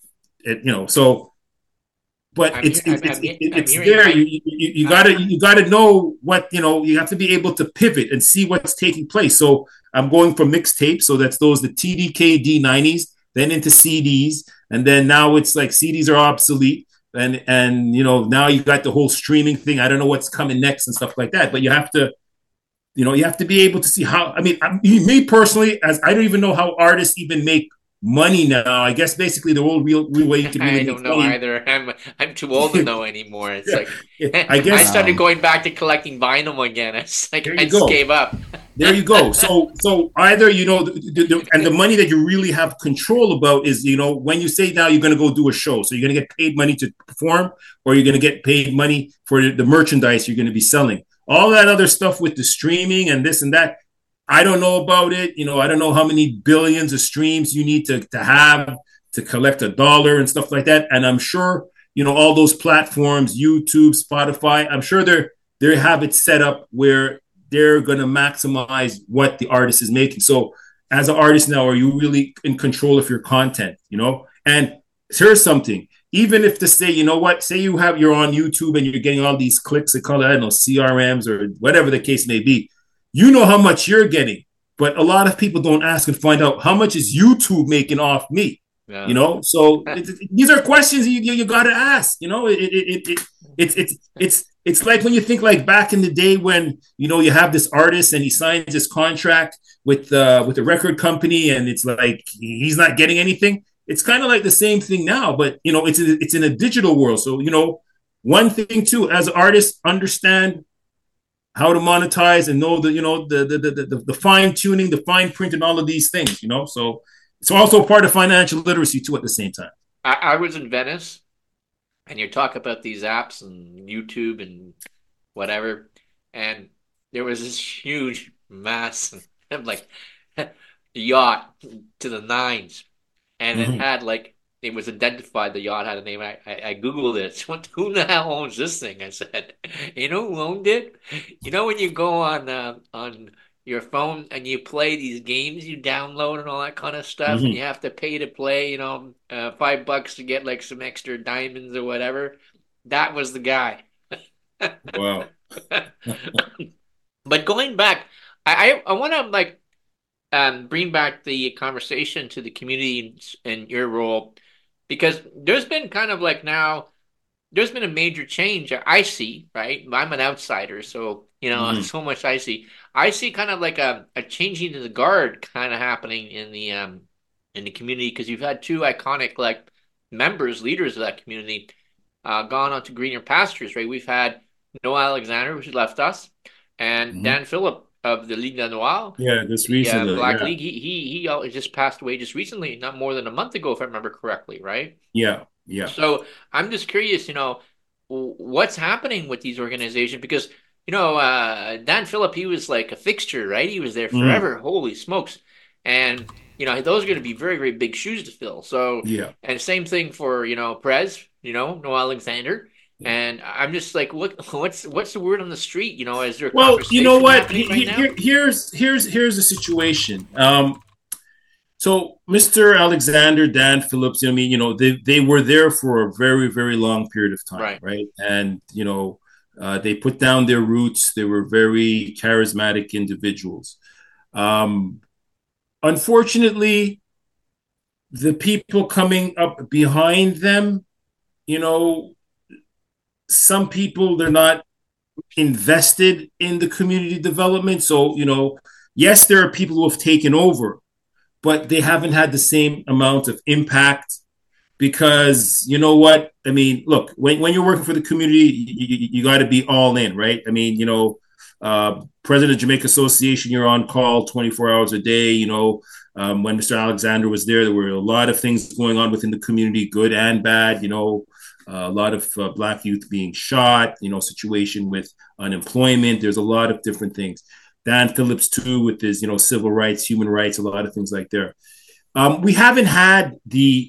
So, but it's there. You gotta know what, you know. You have to be able to pivot and see what's taking place. So I'm going from mixtapes, so that's the TDK D90s, then into CDs, and then now it's like CDs are obsolete, and you know, now you got the whole streaming thing. I don't know what's coming next and stuff like that, but you have to. You know, you have to be able to see how. I mean, me personally, as I don't even know how artists even make money now. I guess basically the old real way you can really I don't know money. Either. I'm too old to know anymore. It's like I guess I started going back to collecting vinyl again. It's like I just gave up. There you go. So either, you know, and the money that you really have control about is, you know, when you say now you're going to go do a show, so you're going to get paid money to perform, or you're going to get paid money for the merchandise you're going to be selling. All that other stuff with the streaming and this and that, I don't know about it. You know, I don't know how many billions of streams you need to have to collect $1 and stuff like that. And I'm sure, you know, all those platforms, YouTube, Spotify, I'm sure they have it set up where they're going to maximize what the artist is making. So as an artist now, are you really in control of your content, you know? And here's something. Even if to say, you know what, say you're on YouTube and you're getting all these clicks, they call it, I don't know, CRMs or whatever the case may be. You know how much you're getting, but a lot of people don't ask and find out how much is YouTube making off me. Yeah. You know, so these are questions you got to ask. You know, it's like when you think like back in the day when, you know, you have this artist and he signs his contract with the record company and it's like he's not getting anything. It's kind of like the same thing now, but you know, it's in a digital world. So, you know, one thing too, as artists, understand how to monetize and know the fine tuning, the fine print, and all of these things, you know. So it's also part of financial literacy too. At the same time, I was in Venice, and you talk about these apps and YouTube and whatever, and there was this huge mass of like yacht to the nines, and it had like. It was identified. The yacht had a name. I Googled it. Who the hell owns this thing? I said, you know who owned it? You know when you go on your phone and you play these games you download and all that kind of stuff, and you have to pay to play, you know, $5 to get like some extra diamonds or whatever. That was the guy. Wow. But going back, I want to like bring back the conversation to the community and your role. Because there's been kind of like now, there's been a major change I see, right? I'm an outsider, so, you know, so much I see. I see kind of like a changing of the guard kind of happening in the community, because you've had two iconic like leaders of that community gone on to greener pastures, right? We've had Noah Alexander, who's left us, and Dan Phillip of the Ligue Noire. Yeah, just recently. Black League. He just passed away just recently, not more than a month ago, if I remember correctly, right? Yeah. So I'm just curious, you know, what's happening with these organizations? Because, you know, Dan Phillip, he was like a fixture, right? He was there forever. Holy smokes. And, you know, those are going to be very, very big shoes to fill. So, yeah. And same thing for, you know, Perez, you know, Noah Alexander. And I'm just like, what's the word on the street? Is there a Well, you know conversation what? happening right now? Here's the situation. So Mr. Alexander, Dan Phillips, I mean, they were there for a very, very long period of time, Right. right? And they put down their roots. They were very charismatic individuals. Um, Unfortunately, the people coming up behind them, you know, some people they're not invested in the community development. So, yes, there are people who have taken over, but they haven't had the same amount of impact because you know what? I mean, look, when you're working for the community, you got to be all in, right? I mean, President of Jamaica Association, you're on call 24 hours a day. When Mr. Alexander was there were a lot of things going on within the community, good and bad. A lot of Black youth being shot. Situation with unemployment. There's a lot of different things. Dan Phillips too, with his civil rights, human rights, a lot of things like there. We haven't had the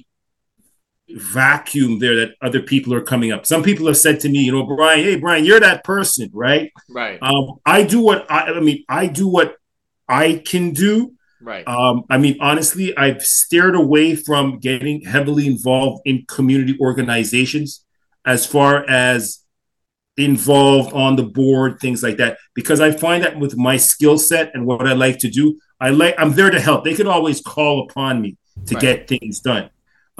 vacuum there that other people are coming up. Some people have said to me, Brian, hey Brian, you're that person, right? Right. I do what I do what I can do. Right. Honestly, I've steered away from getting heavily involved in community organizations as far as involved on the board, things like that, because I find that with my skill set and what I like to do, I'm there to help. They can always call upon me to get things done.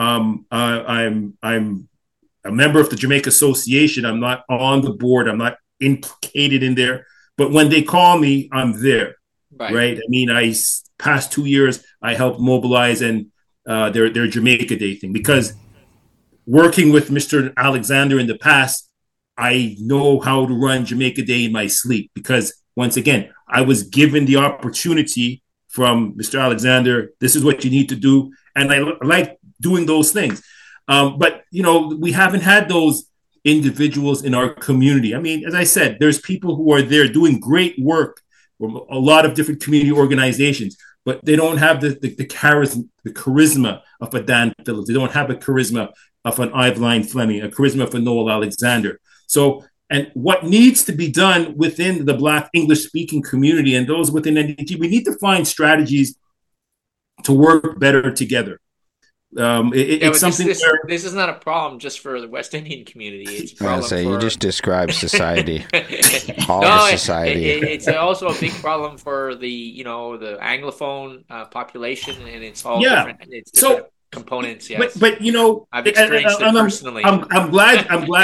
I'm a member of the Jamaica Association. I'm not on the board. I'm not implicated in there. But when they call me, I'm there. Right. I mean, past 2 years, I helped mobilize and their Jamaica Day thing, because working with Mr. Alexander in the past, I know how to run Jamaica Day in my sleep, because once again, I was given the opportunity from Mr. Alexander. This is what you need to do. And I like doing those things. But, we haven't had those individuals in our community. I mean, as I said, there's people who are there doing great work from a lot of different community organizations, but they don't have the charisma of a Dan Phillips. They don't have a charisma of an Eveline Fleming, a charisma of a Noel Alexander. So, and what needs to be done within the Black English-speaking community and those within NDT, we need to find strategies to work better together. It's something this is not a problem just for the West Indian community. It's a problem you just described society, all society. It's also a big problem for the the Anglophone population, and it's all different. It's different components. Yes, but I've experienced it personally. I'm glad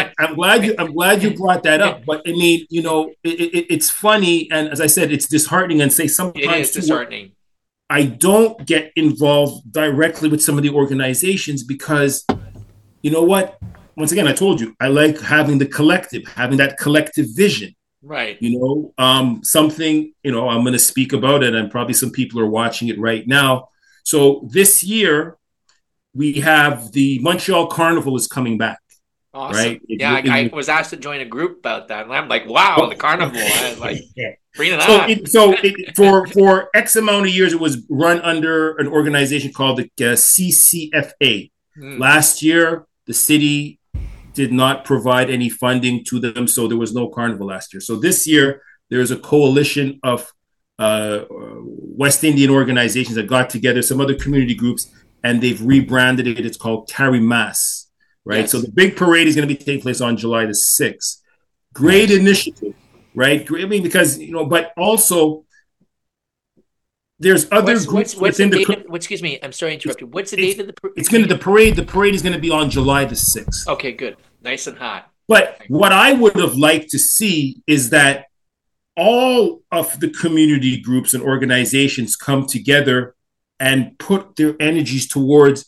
you brought that up. But I mean, it's funny, and as I said, it's disheartening, and sometimes it is disheartening. I don't get involved directly with some of the organizations because, you know what? Once again, I told you, I like having that collective vision. Right. Something, I'm going to speak about it, and probably some people are watching it right now. So this year, we have the Montreal Carnival is coming back. Awesome. Right? I was asked to join a group about that, and I'm like, wow, the carnival. I was like, bring it on. For X amount of years, it was run under an organization called the CCFA. Last year, the city did not provide any funding to them, so there was no carnival last year. So this year, there's a coalition of West Indian organizations that got together, some other community groups, and they've rebranded it. It's called Carry Mass. Right. Yes. So the big parade is going to be taking place on July the 6th. Great initiative, right? I mean, because, but also there's other groups within excuse me, I'm sorry to interrupt you. What's the date of the parade? The parade is going to be on July the 6th. Okay, good. Nice and hot. But what I would have liked to see is that all of the community groups and organizations come together and put their energies towards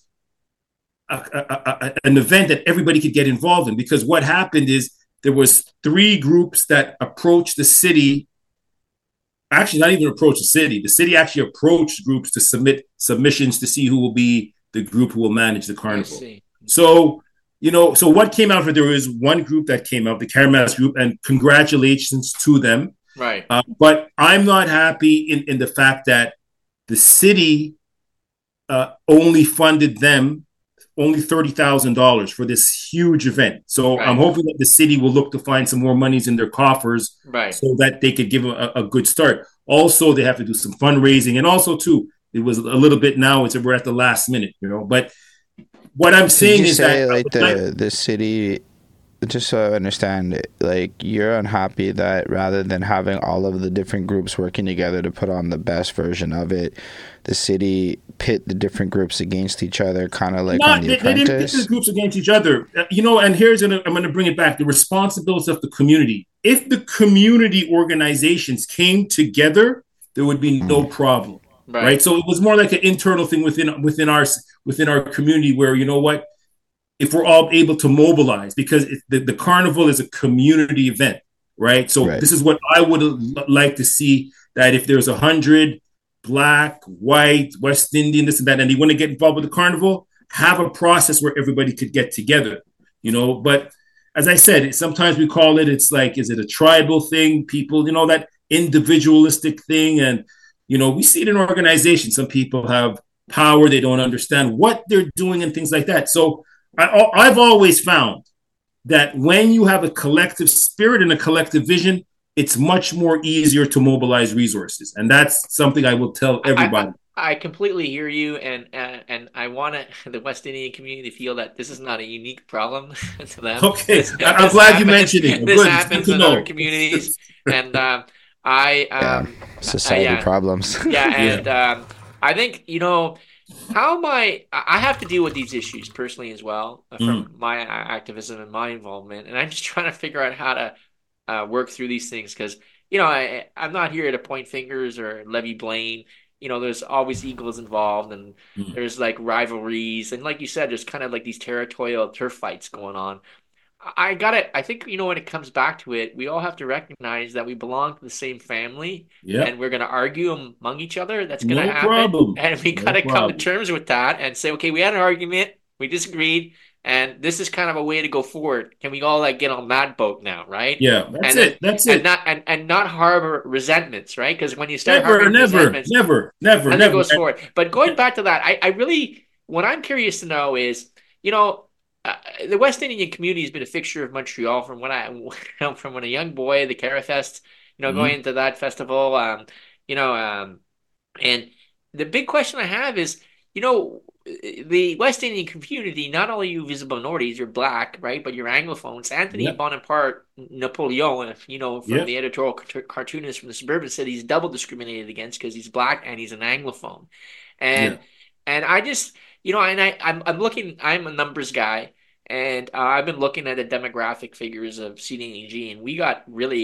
an event that everybody could get involved in. Because what happened is there was 3 groups that approached the city. Actually, not even approach the city. The city actually approached groups to submit submissions to see who will be the group who will manage the carnival. So, so what came out of it? There was one group that came out, the Caramass group, and congratulations to them. Right. But I'm not happy in the fact that the city only funded them only $30,000 for this huge event. So I'm Right. hoping that the city will look to find some more monies in their coffers Right. so that they could give a good start. Also, they have to do some fundraising, and also too, it was a little bit now. We're at the last minute, But what I'm So did saying you is that say like the city, just so I understand, like you're unhappy that rather than having all of the different groups working together to put on the best version of it, the city pit the different groups against each other, kind of like on The they didn't pit the Apprentice? groups against each other, And I'm going to bring it back: the responsibility of the community. If the community organizations came together, there would be no Mm, problem, right? Right. So it was more like an internal thing within our community, where if we're all able to mobilize, because the carnival is a community event, right? So right. this is what I would like to see, that if there's 100 black, white, West Indian, this and that, and they want to get involved with the carnival, have a process where everybody could get together, But as I said, sometimes we call it, it's like, is it a tribal thing? People, that individualistic thing. And, we see it in organizations. Some people have power. They don't understand what they're doing and things like that. So I've always found that when you have a collective spirit and a collective vision, it's much more easier to mobilize resources. And that's something I will tell I everybody. I completely hear you, and I want the West Indian community to feel that this is not a unique problem to them. Okay. I'm glad you mentioned it. This Good. It's good happens to in other know. communities, and I Yeah, society yeah, problems. yeah, Yeah. and I think how I have to deal with these issues personally as well, Mm. from my activism and my involvement, and I'm just trying to figure out how to work through these things, because I'm not here to point fingers or levy blame. There's always egos involved, and Mm. there's like rivalries, and like you said, there's kind of like these territorial turf fights going on. I got it. I think, when it comes back to it, we all have to recognize that we belong to the same family, Yeah. and we're going to argue among each other. That's going to No happen. problem. And we got No to come to problem. terms with that and say, okay, we had an argument, we disagreed, and this is kind of a way to go forward. Can we all like get on that boat now, right? Yeah. That's And then it. That's it. and not harbor resentments, right? Because when you start Never, harboring never, resentments, never, never, nothing never. goes forward. But going back to that, I really, what I'm curious to know is, you know, the West Indian community has been a fixture of Montreal from when from when a young boy, the Carafest, going Mm. into that festival, you know, and the big question I have is, the West Indian community, not only you visible minorities, you're black, right? But you're Anglophones. Anthony Yeah. Bonaparte, Napoleon, from Yeah. the editorial cartoonist from the suburban city, he's double discriminated against because he's black and he's an Anglophone. Yeah. And I just, I'm looking, I'm a numbers guy. And I've been looking at the demographic figures of CDNG, and we got really,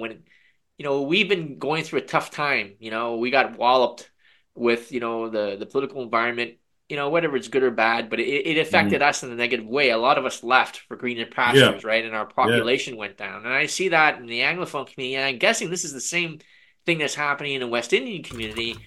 we've been going through a tough time. We got walloped with, the political environment, whether it's good or bad, but it Mm. affected us in a negative way. A lot of us left for greener Yeah. pastures, right? And our Yeah. population went down. And I see that in the Anglophone community, and I'm guessing this is the same thing that's happening in the West Indian community.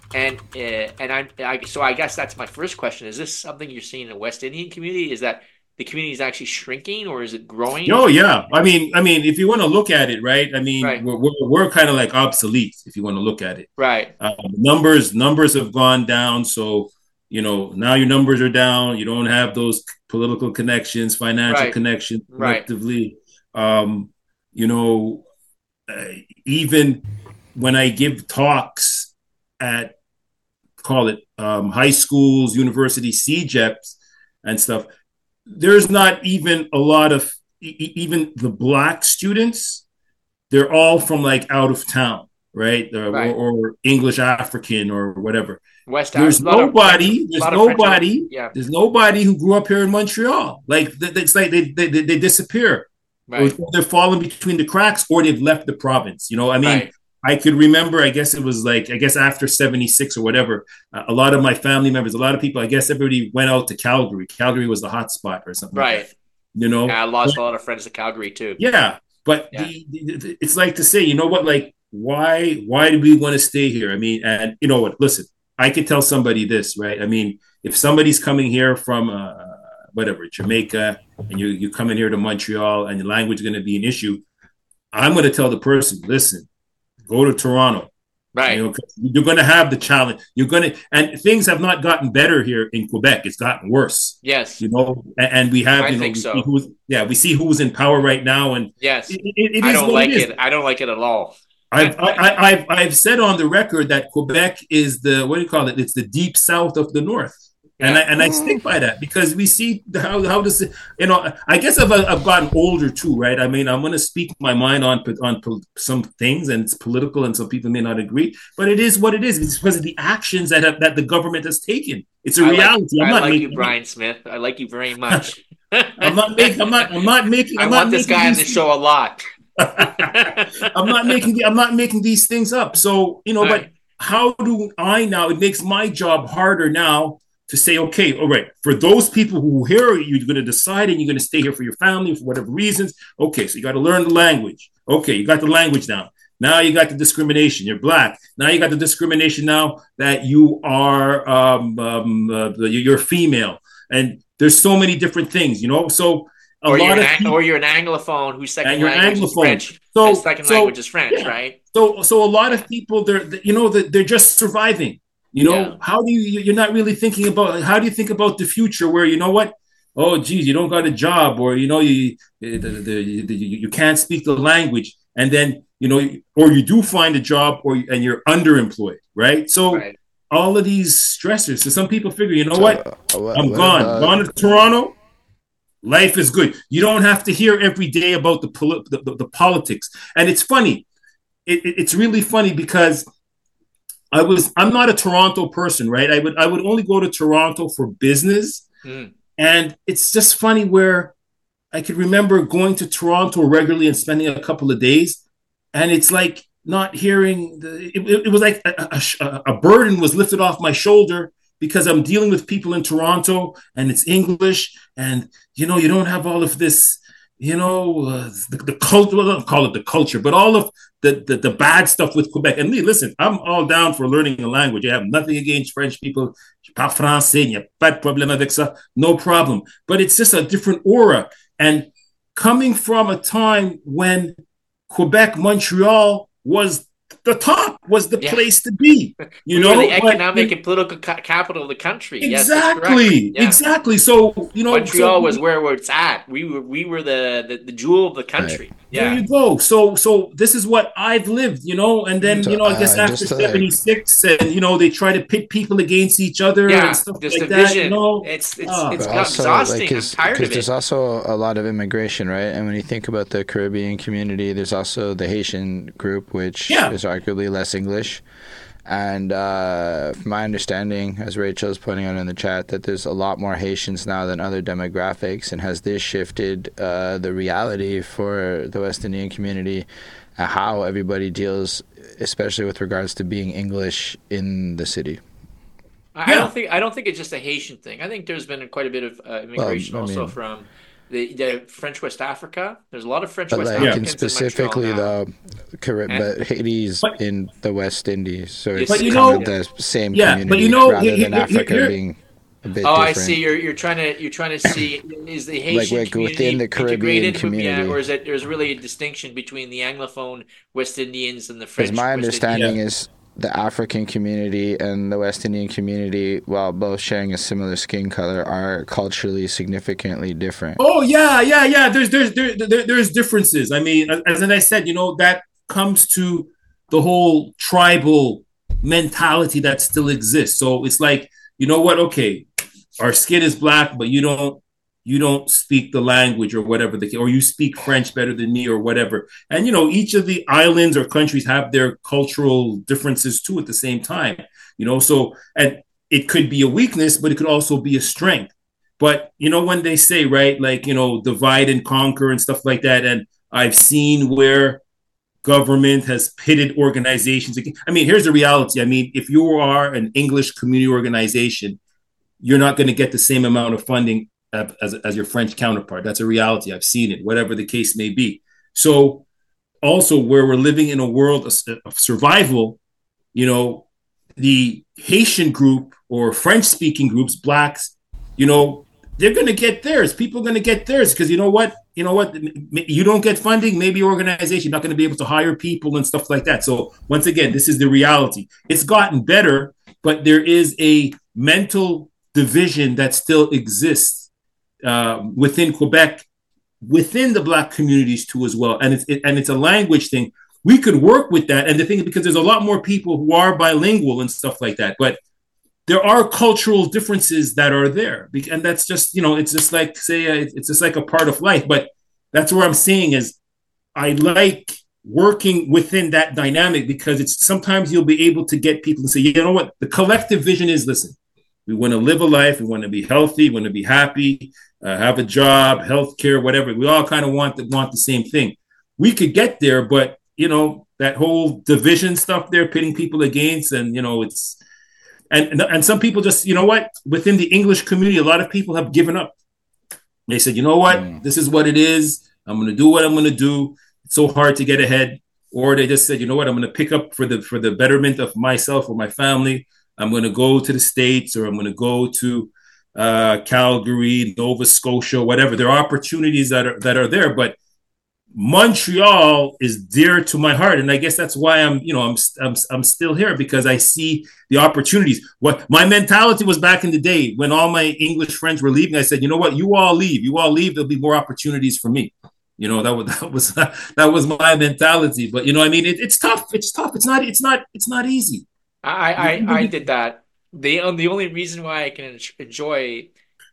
So I guess that's my first question. Is this something you're seeing in the West Indian community? Is that the community is actually shrinking, or is it growing? Oh yeah. I mean, if you want to look at it, right? I mean, Right, we're kind of like obsolete if you want to look at it. right, Numbers have gone down, so now your numbers are down. You don't have those political connections, financial right, connections right, collectively. Um, you know, Even when I give talks at, call it, high schools, universities, CJEPs, and stuff, there's not even a lot of even the black students. They're all from like out of town, right? right. Or English African or whatever. West, a There's lot of French, a nobody. There's lot of French. nobody. Yeah, There's nobody who grew up here in Montreal. Like it's like they disappear, or right, they're falling between the cracks, or they've left the province. I mean, right, I could remember. I guess it was like, I guess after '76 or whatever. A lot of my family members, a lot of people. I guess everybody went out to Calgary. Calgary was the hot spot or something like that. right. Yeah, I But lost a lot of friends to Calgary too. yeah, but Yeah, it's like to say, you know what, like why do we want to stay here? I mean, and you know what? Listen, I could tell somebody this, right? I mean, if somebody's coming here from whatever, Jamaica, and you come in here to Montreal, and the language is going to be an issue, I'm going to tell the person, listen, go to Toronto, Right. You know, 'cause you're going to have the challenge. And things have not gotten better here in Quebec. It's gotten worse. Yes. You know, and we have, I you know, think so. we see who's in power right now, and Yes. it I is don't what like it is. it. I don't like it at all. I've said on the record that Quebec is the, what do you call it? It's the deep south of the north. Yeah. And I stick by that because we see how does it, you know, I guess I've gotten older too, right? I mean, I'm going to speak my mind on some things, and it's political, and some people may not agree, but it is what it is. It's because of the actions that the government has taken. It's a reality. I like you, Brian Smith. I like you very much. I'm not making. I want this guy on the show a lot. I'm not making these things up. So, you know, All but right. how do I now? It makes my job harder now to say, okay, all right, for those people who hear you, you're going to decide and you're going to stay here for your family for whatever reasons. Okay, so you got to learn the language. Okay, you got the language now. Now you got the discrimination. You're black. Now you got the discrimination now that you are you're female, and there's so many different things, you know. So or you're an Anglophone whose second language is French. So language is French, yeah. Right? So a lot of people, they're just surviving. You know, yeah. How do you're not really thinking about, how do you think about the future where, you know what? Oh, geez, you don't got a job, or, you know, you can't speak the language. And then, you know, or you do find a job and you're underemployed, right? So all of these stressors. So some people figure, you know what? I'm gone to Toronto. Life is good. You don't have to hear every day about the politics. And it's funny. It's really funny because I'm not a Toronto person, right? I would only go to Toronto for business. And it's just funny where I could remember going to Toronto regularly and spending a couple of days. And it's like not hearing, it was like a burden was lifted off my shoulder because I'm dealing with people in Toronto and it's English. And, you know, you don't have all of this, you know, the culture, well, I don't call it the culture, but all of the bad stuff with Quebec. And listen, I'm all down for learning a language. I have nothing against French people. Je parle français, il n'y a pas de problème avec ça. No problem. But it's just a different aura. And coming from a time when Quebec, Montreal was the top, was the place to be. You know, the economic and political capital of the country. Exactly, yes, exactly. So, you know, Montreal was where it's at. We were the jewel of the country. Right. Yeah. There you go. So this is what I've lived, you know, and then, you know, I guess after 76 and, you know, they try to pit people against each other and stuff like division. That, you know. It's exhausting. I'm tired of it. There's also a lot of immigration, right? And when you think about the Caribbean community, there's also the Haitian group, which is arguably less English. And from my understanding, as Rachel is pointing out in the chat, that there's a lot more Haitians now than other demographics. And has this shifted the reality for the West Indian community, how everybody deals, especially with regards to being English in the city? I don't think it's just a Haitian thing. I think there's been quite a bit of immigration from the French West Africa. There's a lot of French West Africans specifically in Montreal but Haiti's in the West Indies, so it's kind of the same community, but you know, rather than Africa being a bit different. I see. You're trying to see, is the Haitian community within the Caribbean community, or is it there's really a distinction between the Anglophone West Indians and the French? Because my understanding is the African community and the West Indian community, while both sharing a similar skin color, are culturally significantly different. Oh yeah. There's differences. I mean, as I said, you know, that comes to the whole tribal mentality that still exists. So it's like, you know what? Okay, our skin is black, but you don't speak the language or whatever, or you speak French better than me or whatever. And, you know, each of the islands or countries have their cultural differences too at the same time, you know, so, and it could be a weakness, but it could also be a strength. But, you know, when they say, right, like, you know, divide and conquer and stuff like that. And I've seen where government has pitted organizations. I mean, here's the reality. I mean, if you are an English community organization, you're not going to get the same amount of funding as your French counterpart. That's a reality. I've seen it, whatever the case may be. So also where we're living in a world of survival, you know, the Haitian group or French speaking groups, blacks, you know, they're going to get theirs. People are going to get theirs because, you know what? you know what, you don't get funding, maybe your organization not going to be able to hire people and stuff like that. So once again, this is the reality. It's gotten better, but there is a mental division that still exists within Quebec, within the Black communities too as well. And it's a language thing. We could work with that. And the thing is, because there's a lot more people who are bilingual and stuff like that, but there are cultural differences that are there. And that's just, you know, it's just like, say, it's just like a part of life. But that's where I'm saying is I like working within that dynamic, because it's sometimes you'll be able to get people to say, you know what, the collective vision is, listen, we want to live a life, we want to be healthy, we want to be happy, have a job, healthcare, whatever. We all kind of want the same thing. We could get there, but, you know, that whole division stuff there, pitting people against, and, you know, it's, and some people just, you know what, within the English community, a lot of people have given up. They said, you know what, this is what it is. I'm going to do what I'm going to do. It's so hard to get ahead. Or they just said, you know what, I'm going to pick up for the betterment of myself or my family. I'm going to go to the States, or I'm going to go to Calgary, Nova Scotia, whatever. There are opportunities that are there, but Montreal is dear to my heart, and I guess that's why I'm still here, because I see the opportunities. What my mentality was back in the day when all my English friends were leaving, I said, you know what, you all leave, there'll be more opportunities for me. You know, that was my mentality. But you know, I mean, it's tough. It's not easy. I did that. The only reason why I can enjoy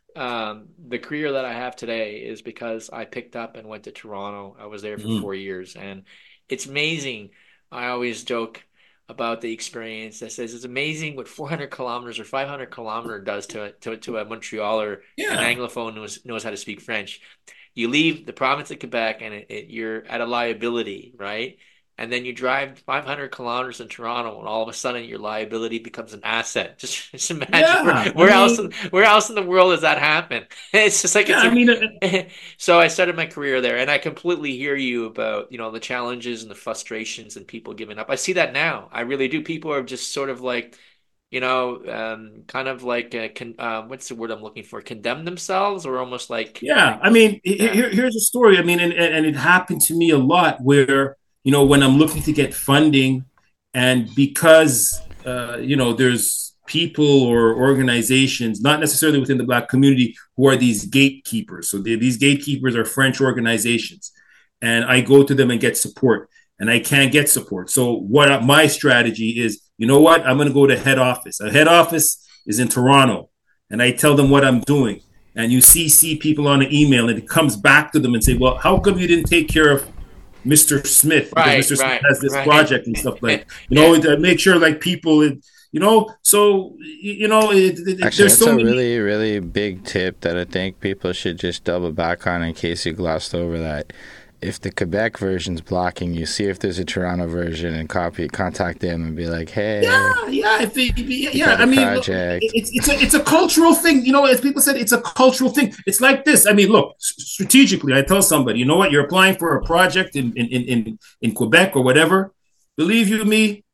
the career that I have today is because I picked up and went to Toronto. I was there for 4 years, and it's amazing. I always joke about the experience that says it's amazing what 400 kilometers or 500 kilometers does to a Montrealer, an Anglophone knows how to speak French. You leave the province of Quebec, and you're at a liability, right? And then you drive 500 kilometers in Toronto, and all of a sudden your liability becomes an asset. Just imagine where else in the world does that happen? It's just like so I started my career there, and I completely hear you about, you know, the challenges and the frustrations and people giving up. I see that now. I really do. People are just sort of like, you know, kind of like what's the word I'm looking for? Condemn themselves, or almost like I mean, here's a story. I mean, and it happened to me a lot where, you know, when I'm looking to get funding, and because, you know, there's people or organizations, not necessarily within the Black community, who are these gatekeepers. So these gatekeepers are French organizations, and I go to them and get support, and I can't get support. So what my strategy is, you know what, I'm going to go to head office. A head office is in Toronto, and I tell them what I'm doing. And you CC people on an email, and it comes back to them and say, well, how come you didn't take care of Mr. Smith, because Mr. Smith has this project and stuff, like, you know, to make sure, like, people, you know, so, you know, actually, there's that's so a many. really, really big tip that I think people should just double back on, in case you glossed over that. If the Quebec version's blocking you, see if there's a Toronto version and contact them and be like, hey. I mean, look, it's a cultural thing. You know, as people said, it's a cultural thing. It's like this. I mean, look, strategically, I tell somebody, you know what, you're applying for a project in Quebec or whatever. Believe you me,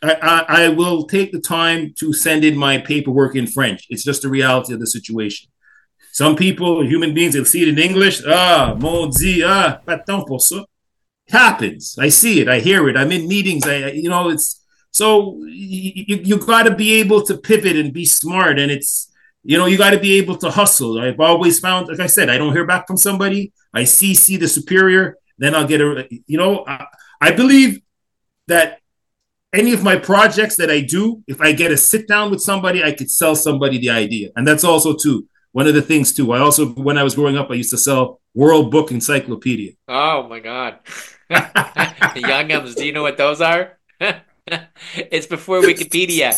I will take the time to send in my paperwork in French. It's just the reality of the situation. Some people, human beings, they'll see it in English. Mon Dieu, pas de temps pour ça. It happens. I see it. I hear it. I'm in meetings. You know, it's so you got to be able to pivot and be smart. And it's, you know, you got to be able to hustle. I've always found, like I said, I don't hear back from somebody. I see the superior. Then I'll get you know, I believe that any of my projects that I do, if I get a sit down with somebody, I could sell somebody the idea. And that's also too one of the things too. I also, when I was growing up, I used to sell World Book Encyclopedia. Oh my God. Youngums, do you know what those are? It's before Wikipedia.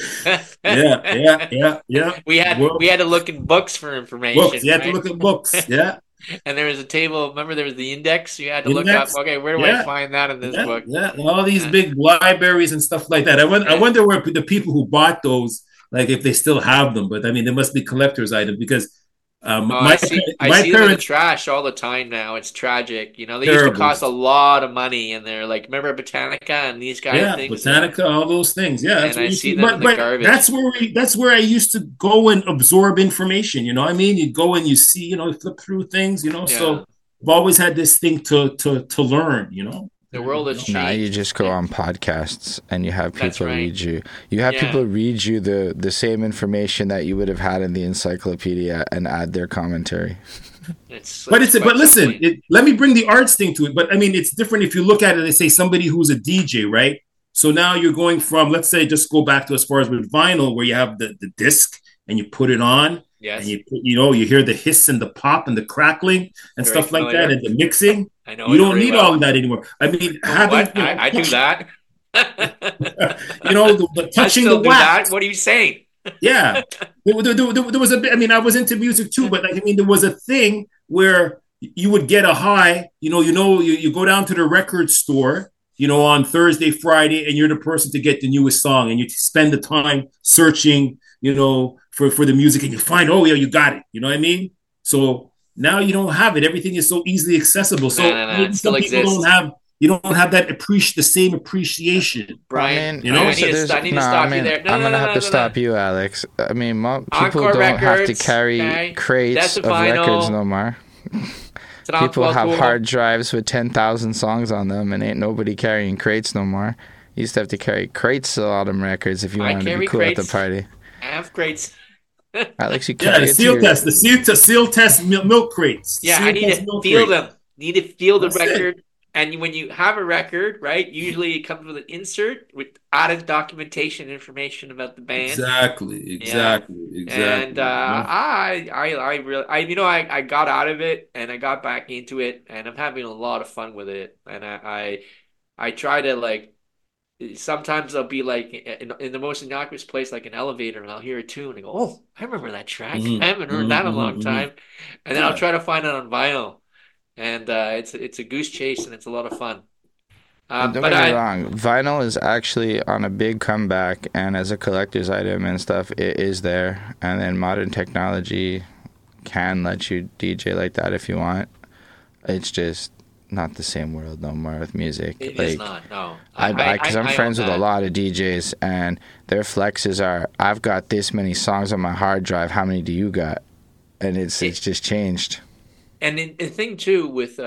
Yeah. We had to look in books for information. Books. You had to look at books. Yeah. And there was a table. Remember, there was the index. You had to look up. Okay, where do I find that in this book? Yeah, all these big libraries and stuff like that. I wonder where the people who bought those, like, if they still have them. But I mean, they must be collector's items, because I see them in the trash all the time now. It's tragic. You know, they used to cost a lot of money, and they're like, remember Botanica and these guys? Yeah, things? Botanica, all those things. Yeah, and I see them in the garbage. That's where I used to go and absorb information. You know what I mean? You go and you see, you know, flip through things. You know, so I've always had this thing to learn, you know. The world has Now you changed. just go on podcasts and you have That's people right. read you. You have Yeah. people read you the same information that you would have had in the encyclopedia and add their commentary. But quite listen, simply. let me bring the arts thing to it. But I mean, it's different if you look at it. They say somebody who's a DJ, right? So now you're going from, let's say, just go back to as far as with vinyl, where you have the disc and you put it on, and Yes. you hear the hiss and the pop and the crackling and Very stuff like that, familiar. and the mixing. I know You it don't very need all of well. that anymore. I mean, You know having what? I do that. the I touching the still do that. wax. What are you saying? Yeah, there was a bit. I mean, I was into music too, but like, I mean, there was a thing where you would get a high. You go down to the record store, on Thursday, Friday, and you're the person to get the newest song, and you spend the time searching, for the music, and you find, oh yeah, you got it. You know what I mean? So now you don't have it. Everything is so easily accessible. No, So no, no. It maybe still some people don't exists. have you don't have that the same appreciation. I Brian, mean, You know? I need to stop you there. No, I'm no, gonna no, have no, to no, no. stop you, Alex. I mean, people Encore don't have to Records, carry okay? crates That's of a records vinyl. no more. It's an People encore have cool. hard drives with 10,000 songs on them, and ain't nobody carrying crates no more. You used to have to carry crates of all them records if you I wanted to be carry cool at the crates. party. I have crates. Alex, you Yeah, carry the it to seal your test, the seal test milk crates, Yeah, I seal need test to milk feel crates. them. Need to feel the That's it. record. And when you have a record, right, usually it comes with an insert with added documentation information about the band. Exactly, Yeah. exactly, And exactly. You know? I really, I got out of it and I got back into it and I'm having a lot of fun with it. And I try to like, sometimes I'll be like in the most innocuous place, like an elevator, and I'll hear a tune and go, "Oh, I remember that track. I Mhm, haven't heard mhm, that in a mhm, long mhm. time." And then I'll Yeah. try to find it on vinyl, and it's a goose chase, and it's a lot of fun. Don't But get me wrong. Vinyl is actually on a big comeback, and as a collector's item and stuff, it is there. And then modern technology can let you DJ like that if you want. It's just not the same world no more with music. it is Like, not. No, because I'm I own friends with a that. lot of DJs, and their flexes are, I've got this many songs on my hard drive. How many do you got? And it's It, just changed. and the thing too with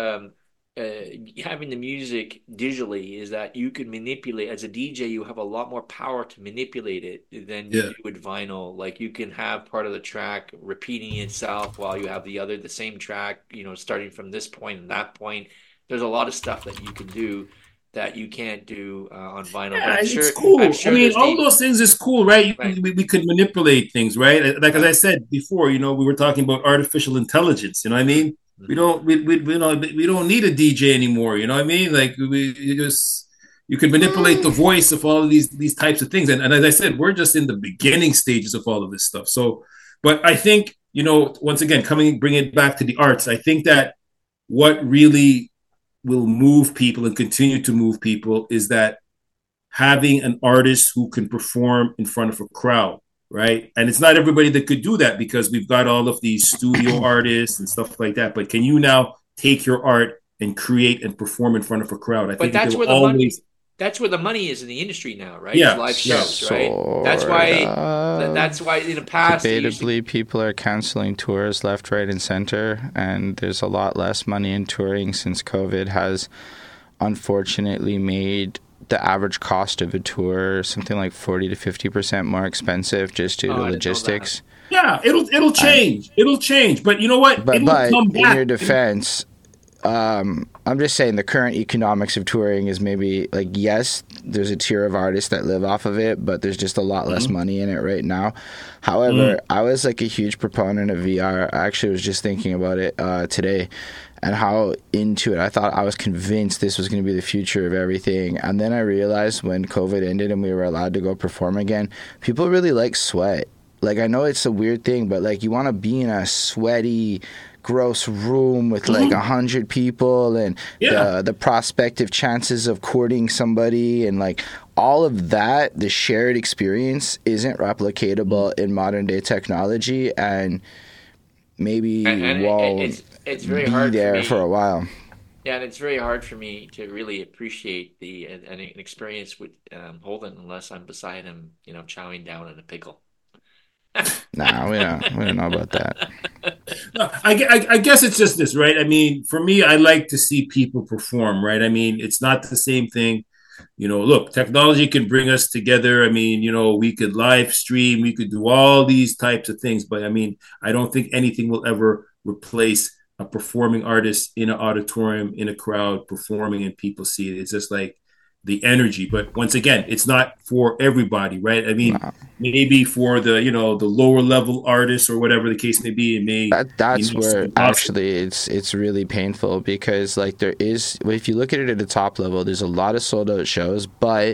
having the music digitally is that you can manipulate as a DJ. You have a lot more power to manipulate it than you Yeah. do with vinyl. Like you can have part of the track repeating itself while you have the same track, starting from this point and that point. There's a lot of stuff that you can do that you can't do on vinyl. But Yeah, it's I'm cool. I sure mean, there's all the those things is cool, right? right, We could manipulate things, right? Like as I right. said before, we were talking about artificial intelligence. You know what I mean? We Mhm. don't we don't need a DJ anymore. You know what I mean? Like you could manipulate the voice of all of these types of things. And as I said, we're just in the beginning stages of all of this stuff. So, but I think once again, bring it back to the arts. I think that what really will move people and continue to move people is that having an artist who can perform in front of a crowd, right? And it's not everybody that could do that because we've got all of these studio artists and stuff like that. But can you now take your art and create and perform in front of a crowd? I But think that there will always, that's where the money is in the industry now, right? Is yeah, live yeah. shows, right? Sort That's of. why in the past they used to, Debatably, people are canceling tours left, right, and center, and there's a lot less money in touring since COVID has unfortunately made the average cost of a tour something like 40 to 50% more expensive just due oh, to I didn't know that. logistics. Yeah, it'll And, change. It'll change. But you know what? but It will but come in your back. defense, I'm just saying the current economics of touring is maybe like, yes, there's a tier of artists that live off of it, but there's just a lot less money in it right now. However, I was like a huge proponent of VR. I actually was just thinking about it today and how into it. I thought, I was convinced this was going to be the future of everything. And then I realized when COVID ended and we were allowed to go perform again, people really like sweat. Like, I know it's a weird thing, but like, you want to be in a sweaty, gross room with like 100 people, and Yeah. the prospective chances of courting somebody, and like all of that, the shared experience isn't replicatable in modern day technology, and maybe And won't it's very be hard for there for a me. while. Yeah, and it's very hard for me to really appreciate an experience with Holden unless I'm beside him, chowing down in a pickle. Nah, we don't know about that. No, I guess it's just this, right? I mean, for me, I like to see people perform, right? I mean, it's not the same thing. Look, technology can bring us together. I mean, we could live stream, we could do all these types of things, but I mean, I don't think anything will ever replace a performing artist in an auditorium, in a crowd, performing and people see it. It's just like the energy. But once again, it's not for everybody, right? I mean, No. maybe for the lower level artists or whatever the case may be, it may That's where seem possible. actually it's really painful because like there is, if you look at it at the top level, there's a lot of sold out shows, but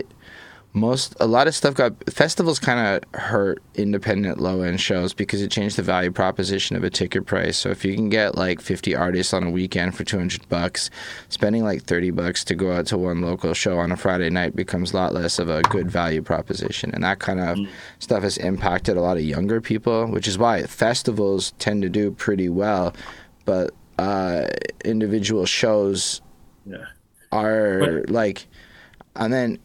a lot of stuff got, festivals kind of hurt independent low end shows because it changed the value proposition of a ticket price. So if you can get like 50 artists on a weekend for $200, spending like $30 to go out to one local show on a Friday night becomes a lot less of a good value proposition. And that kind of stuff has impacted a lot of younger people, which is why festivals tend to do pretty well, but individual shows Yeah. are But like, and then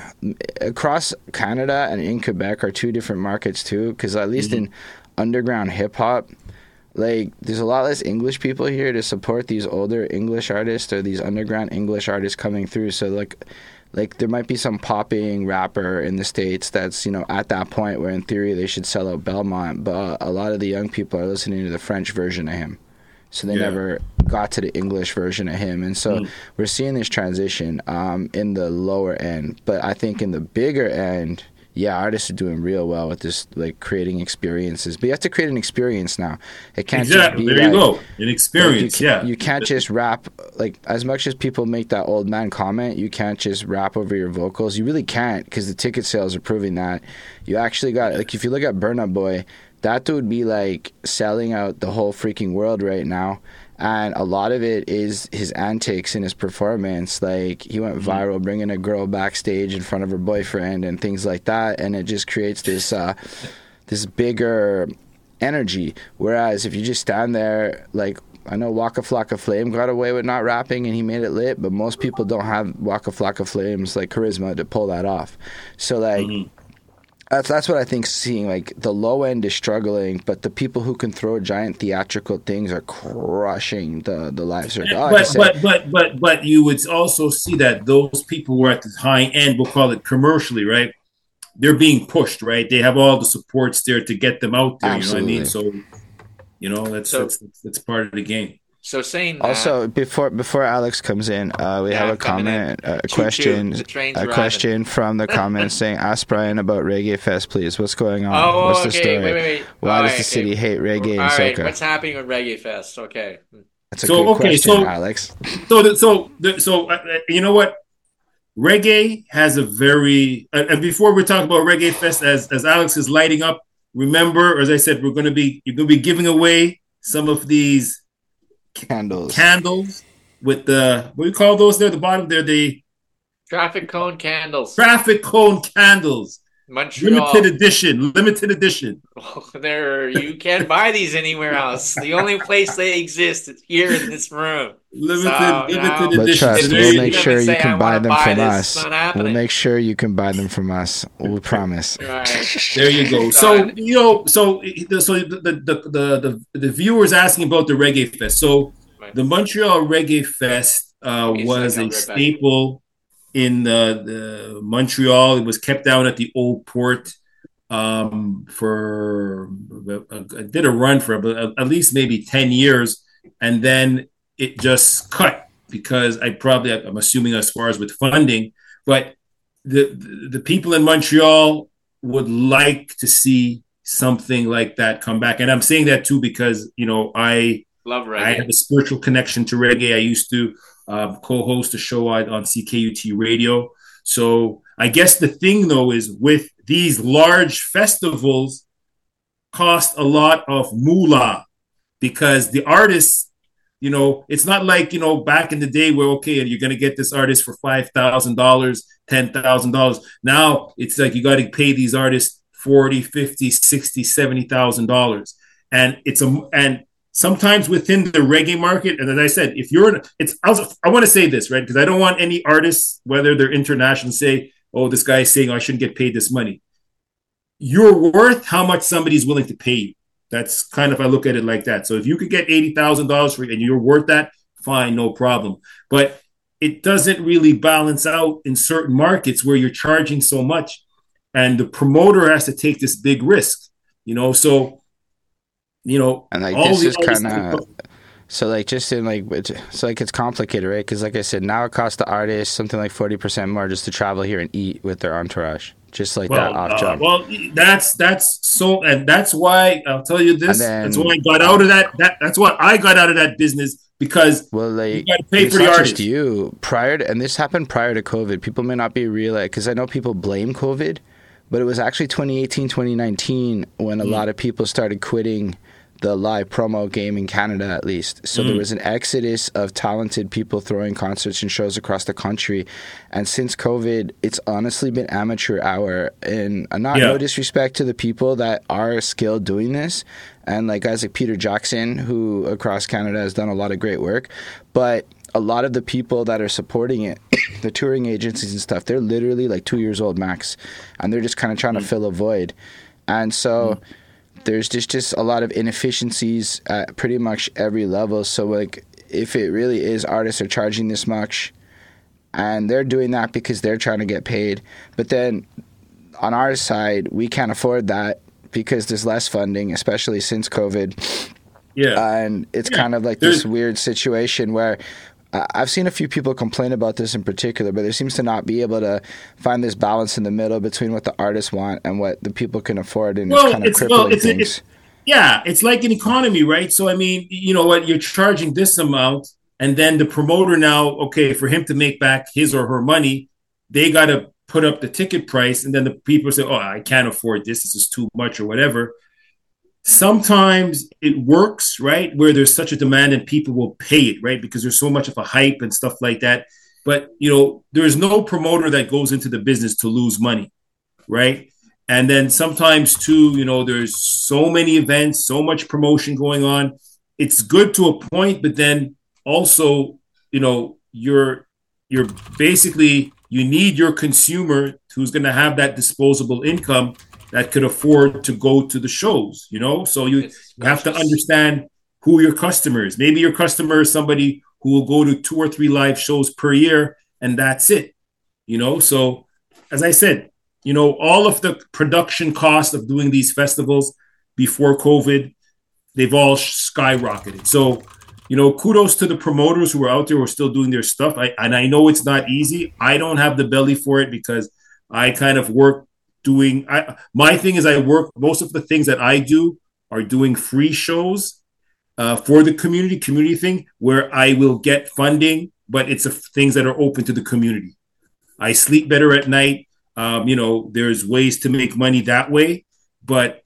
across Canada and in Quebec are two different markets too, because at least in underground hip hop, like there's a lot less English people here to support these older English artists or these underground English artists coming through. So like there might be some popping rapper in the States that's, at that point where in theory they should sell out Belmont, but a lot of the young people are listening to the French version of him. So they never got to the English version of him. And so we're seeing this transition in the lower end. But I think in the bigger end, artists are doing real well with this, like creating experiences. But you have to create an experience now. It can't just be there you go, an experience. you can't just rap, like as much as people make that old man comment, you can't just rap over your vocals. You really can't, because the ticket sales are proving that. You actually got, like if you look at Burna Boy, that dude be like selling out the whole freaking world right now. And a lot of it is his antics and his performance. Like he went viral bringing a girl backstage in front of her boyfriend and things like that. And it just creates this this bigger energy. Whereas if you just stand there, like I know Waka Flocka Flame got away with not rapping and he made it lit, but most people don't have Waka Flocka Flame's like charisma to pull that off. So like that's what I think. Seeing like the low end is struggling, but the people who can throw giant theatrical things are crushing the live circuit. But you would also see that those people who are at the high end, we'll call it commercially, right? They're being pushed, right? They have all the supports there to get them out there. Absolutely. You know what I mean? So that's part of the game. So saying that, also before Alex comes in, we have a comment, a question from the comments saying, "Ask Brian about Reggae Fest, please. What's going on? Oh, What's the okay. story? Wait. Why does the city hate reggae in All right, soca?" what's happening with Reggae Fest? Okay. That's a good question, Alex. So you know what? Reggae has a very and before we talk about Reggae Fest, as Alex is lighting up, remember, as I said, you're going to be giving away some of these candles with the, what do you call those there? The bottom, they're the traffic cone candles. Montreal. Limited edition. There, you can't buy these anywhere else. The only place they exist is here in this room. Limited edition. But trust, we'll make sure you can buy them from us. We'll make sure you can buy them from us. We promise. Right. There you go. So the viewers asking about the Reggae Fest. So the Montreal Reggae Fest was a staple in the Montreal. It was kept down at the Old Port for did a run for at least maybe 10 years, and then it just cut because I'm assuming as far as with funding, but the people in Montreal would like to see something like that come back. And I'm saying that too because I love reggae. I have a spiritual connection to reggae. I used to co-host a show on CKUT radio. So I guess the thing though is with these large festivals cost a lot of moolah because the artists, it's not like, back in the day where, okay, you're going to get this artist for $5,000, $10,000. Now it's like you got to pay these artists $40,000, $50,000, $60,000, $70,000. And sometimes within the reggae market, and as I said, I want to say this, right? Because I don't want any artists, whether they're international, say, oh, this guy is saying I shouldn't get paid this money. you're worth how much somebody's willing to pay you. That's kind of, I look at it like that. So if you could get $80,000 for it and you're worth that, fine, no problem. But it doesn't really balance out in certain markets where you're charging so much, and the promoter has to take this big risk. So And like all this the is artists. kind of so like just in like so like it's complicated, right? Because like I said, now it costs the artist something like 40% more just to travel here and eat with their entourage, just like that off jump. That's so, and that's why I'll tell you And this. That's why then I got out of that's why I got out of that business, because well, you like got to pay it's for the not just artist. you. Prior to, and this happened prior to COVID. People may not be realized because I know people blame COVID, but it was actually 2018, 2019 when a lot of people started quitting the live promo game in Canada, at least. So there was an exodus of talented people throwing concerts and shows across the country. And since COVID, it's honestly been amateur hour. And no disrespect to the people that are skilled doing this. And like guys like Peter Jackson, who across Canada has done a lot of great work. But a lot of the people that are supporting it, the touring agencies and stuff, they're literally like 2 years old max. And they're just kind of trying to fill a void. And so there's just a lot of inefficiencies at pretty much every level. So like if it really is artists are charging this much and they're doing that because they're trying to get paid, but then on our side we can't afford that because there's less funding, especially since COVID. And it's kind of like this weird situation where I've seen a few people complain about this in particular, but there seems to not be able to find this balance in the middle between what the artists want and what the people can afford, and it's kind of crippling things. It's like an economy, right? So I mean, you know what, you're charging this amount, and then the promoter now, okay, for him to make back his or her money, they got to put up the ticket price, and then the people say, "Oh, I can't afford this. This is too much," or whatever. Sometimes it works, right, where there's such a demand and people will pay it, right, because there's so much of a hype and stuff like that. But there's no promoter that goes into the business to lose money, right? And then sometimes too, there's so many events, so much promotion going on. It's good to a point, but then also, you're basically, you need your consumer who's going to have that disposable income that could afford to go to the shows, So you have to understand who your customer is. Maybe your customer is somebody who will go to 2 or 3 live shows per year, and that's it, So as I said, all of the production costs of doing these festivals before COVID, they've all skyrocketed. So, kudos to the promoters who are out there who are still doing their stuff. I know it's not easy. I don't have the belly for it because I kind of work my thing is I work, most of the things that I do are doing free shows for the community thing where I will get funding, but it's things that are open to the community. I sleep better at night. There's ways to make money that way, but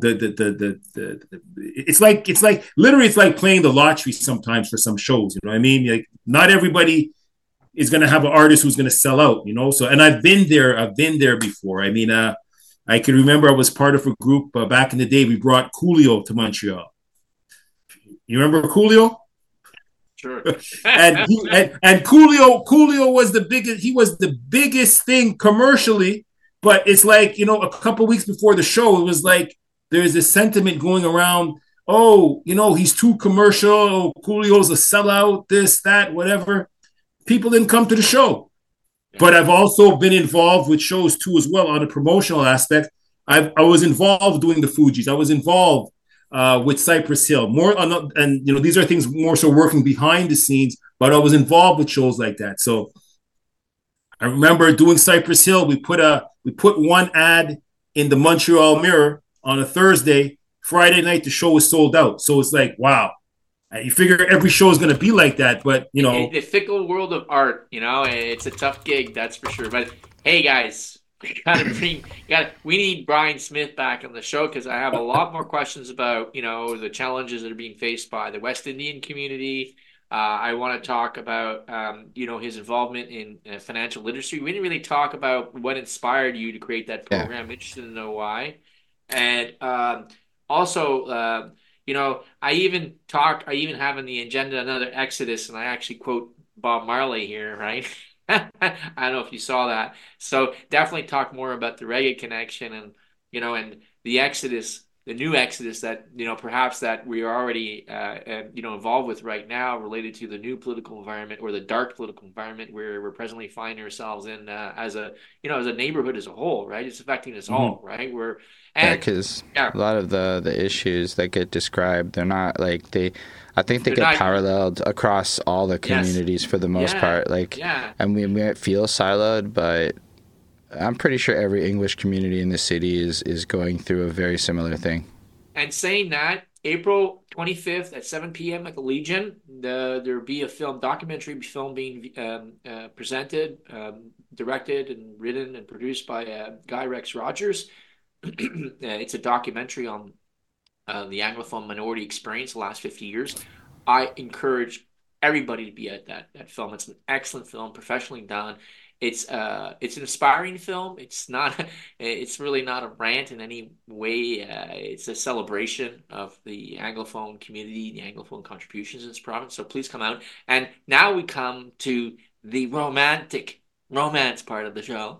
it's like literally it's like playing the lottery sometimes for some shows. You know what I mean? Like not everybody is going to have an artist who's going to sell out, So, and I've been there before. I mean, I can remember I was part of a group back in the day. We brought Coolio to Montreal. You remember Coolio? Sure. and Coolio was the biggest. He was the biggest thing commercially, but it's like a couple weeks before the show, it was like there's this sentiment going around. Oh, he's too commercial. Coolio's a sellout. This, that, whatever. People didn't come to the show. But I've also been involved with shows too as well on a promotional aspect. I was involved doing the Fugees. I was involved with Cypress Hill. These are things more so working behind the scenes, but I was involved with shows like that. So I remember doing Cypress Hill. We put one ad in the Montreal Mirror on a Thursday. Friday night, the show was sold out. So it's like, wow. You figure every show is going to be like that, but the fickle world of art, it's a tough gig, that's for sure. But hey, guys, we need Brian Smith back on the show because I have a lot more questions about the challenges that are being faced by the West Indian community. I want to talk about his involvement in financial literacy. We didn't really talk about what inspired you to create that program. I'm interested to know why, and also. I even have on the agenda another Exodus, and I actually quote Bob Marley here, right? I don't know if you saw that. So definitely talk more about the reggae connection and and the exodus, the new exodus that, perhaps that we are already, involved with right now, related to the new political environment, or the dark political environment where we're presently finding ourselves in, as a neighborhood as a whole, right? It's affecting us Mm-hmm. all, right? Yeah, And because yeah, a lot of the issues that get described, they're not like I think they they're get not, paralleled across all the yes, communities for the most yeah, part. Like, yeah. and we might feel siloed, but I'm pretty sure every English community in the city is going through a very similar thing. And saying that, April 25th at 7 p.m. at the Legion, there'll be a documentary film being presented, directed and written and produced by Guy Rex Rogers. It's a documentary on the Anglophone minority experience the last 50 years. I encourage everybody to be at that film. It's an excellent film, professionally done. It's an inspiring film. It's really not a rant in any way. It's a celebration of the Anglophone community, the Anglophone contributions in this province. So please come out. And now we come to the romance part of the show.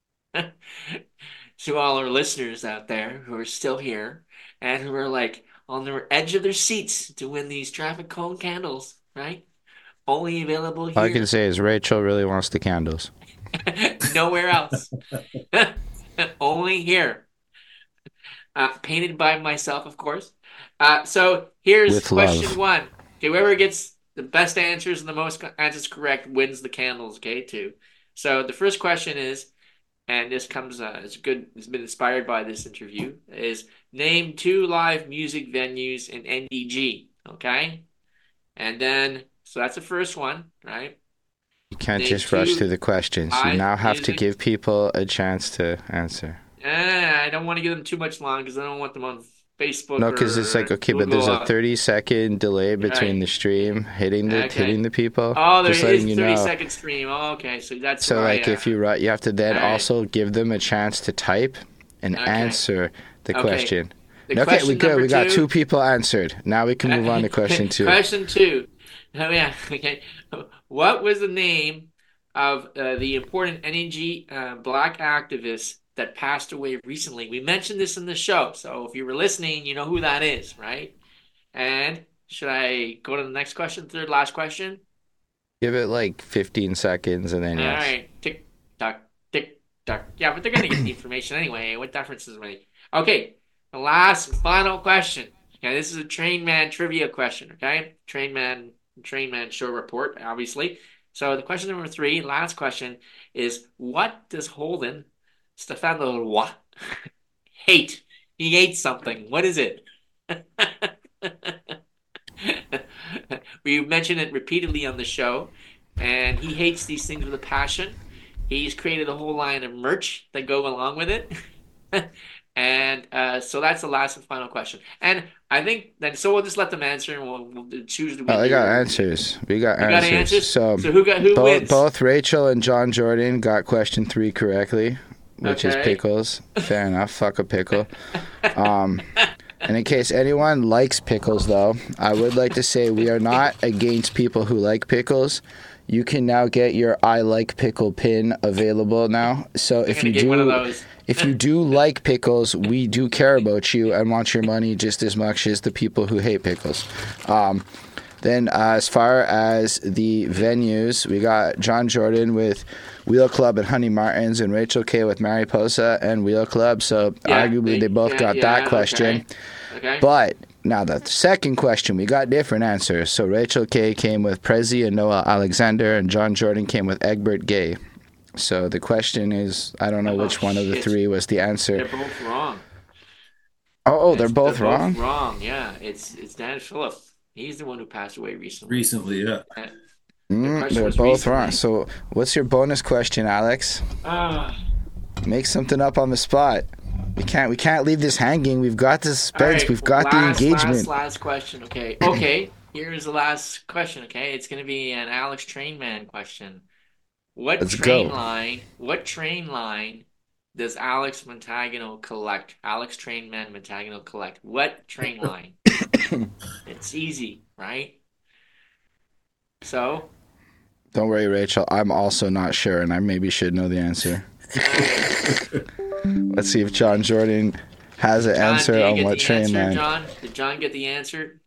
To all our listeners out there who are still here and who are like on the edge of their seats to win these traffic cone candles, right? Only available All I can here, say is Rachel really wants the candles nowhere else. Only here. Painted by myself, of course. So here's with question love. one. Okay, whoever gets the best answers and the most answers correct wins the candles. Okay, too. So the first question is, and this comes, it's been inspired by this interview, is name two live music venues in NDG. Okay, and then so that's the first one, right? You can't Name just rush through two the questions. You live now have to music. give people a chance to answer. I don't want to give them too much long because I don't want them on Facebook No, because it's like, or okay, but there's Google. a 30-second delay between Right. the stream hitting Okay. the people. Oh, there Just letting is you 30 know. second stream. Oh, okay, so that's So, where like, if you write, you have to then all right. also give them a chance to type and Okay. answer the Okay. question. The Okay, question we good. number We got two. two people answered. Now we can move on to question two. Question two. Oh yeah. Okay. What was the name of the important energy black activist that passed away recently? We mentioned this in the show, so if you were listening, you know who that is, right? And should I go to the next question, third last question? Give it like 15 seconds and then All yes. right. Tick tock, tick tock. Yeah, but they're gonna get the information anyway. What difference does it make? Okay. The last final question. Okay, this is a Train Man trivia question. Okay, Train Man show report, obviously. So the question number three, last question, is what does Holden Stefano what hate? He hates something. What is it? We mentioned it repeatedly on the show, and he hates these things with a passion. He's created a whole line of merch that go along with it. And so that's the last and final question. And I think that, so we'll just let them answer, and we'll choose the winner. I got answers. We got You got answers. answers? So So who wins? both Rachel and John Jordan got question 3 correctly, which is Okay. pickles. Fair enough. Fuck a pickle. And in case anyone likes pickles, though, I would like to say we are not against people who like pickles. You can now get your I like pickle pin available now. So I'm gonna get one of those. if you do like pickles, we do care about you and want your money just as much as the people who hate pickles. Then as far as the venues, we got John Jordan with Wheel Club and Honey Martins, and Rachel K with Mariposa and Wheel Club. So arguably they both got that question. Okay. But now the second question, we got different answers. So Rachel K came with Prezi and Noah Alexander, and John Jordan came with Egbert Gay. So the question is, I don't know which one of the shit. three was the answer. They're both wrong. They're both wrong? Wrong, yeah. It's Dan Phillip. He's the one who passed away recently. Recently, yeah. question They're was both recently. wrong. So what's your bonus question, Alex? Make something up on the spot. We can't leave this hanging. We've got the suspense. Right, We've got the engagement. Last question. Okay. Here's the last question. Okay, it's gonna be an Alex Trainman question. What Let's train go. line? What train line does Alex Montagano collect? Alex Trainman Montagano collect. What train line? It's easy, right? So, Don't worry, Rachel. I'm also not sure, and I maybe should know the answer. Let's see if John Jordan has an answer did you on get what the train answer, man. John? Did John get the answer?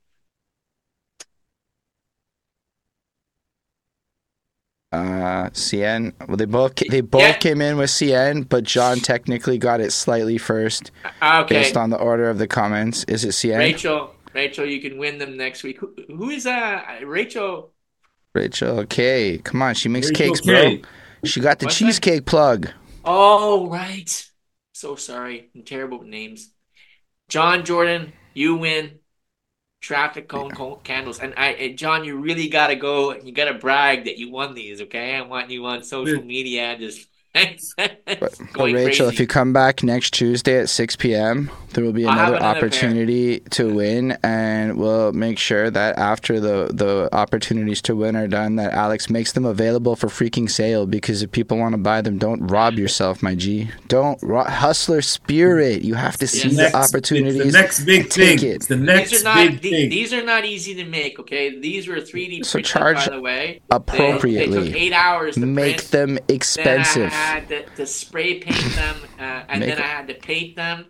CN. Well, they both Yeah. came in with CN, but John technically got it slightly first Okay. based on the order of the comments. Is it CN? Rachel, you can win them next week. Who is Rachel? Rachel. Okay, come on. She makes Rachel cakes, K. bro. She got the What's that? cheesecake plug. Oh, right. So sorry. I'm terrible with names. John Jordan, you win. Traffic cone candles. And John, you really gotta go. You gotta brag that you won these, okay? I want you on social media just But going Rachel, crazy. if you come back next Tuesday at 6 p.m., there will be I'll have another another opportunity to win, and we'll make sure that after the opportunities to win are done, that Alex makes them available for freaking sale. Because if people want to buy them, don't rob yourself, my G. Don't hustler spirit. You have to see the opportunities. It's the next big thing. take it. It's the next big thing. These are not easy to make, okay? These were 3D So printed, charge by the way. appropriately. They took 8 hours to Make print. them Then expensive. I had to spray paint them, and then I had to paint them.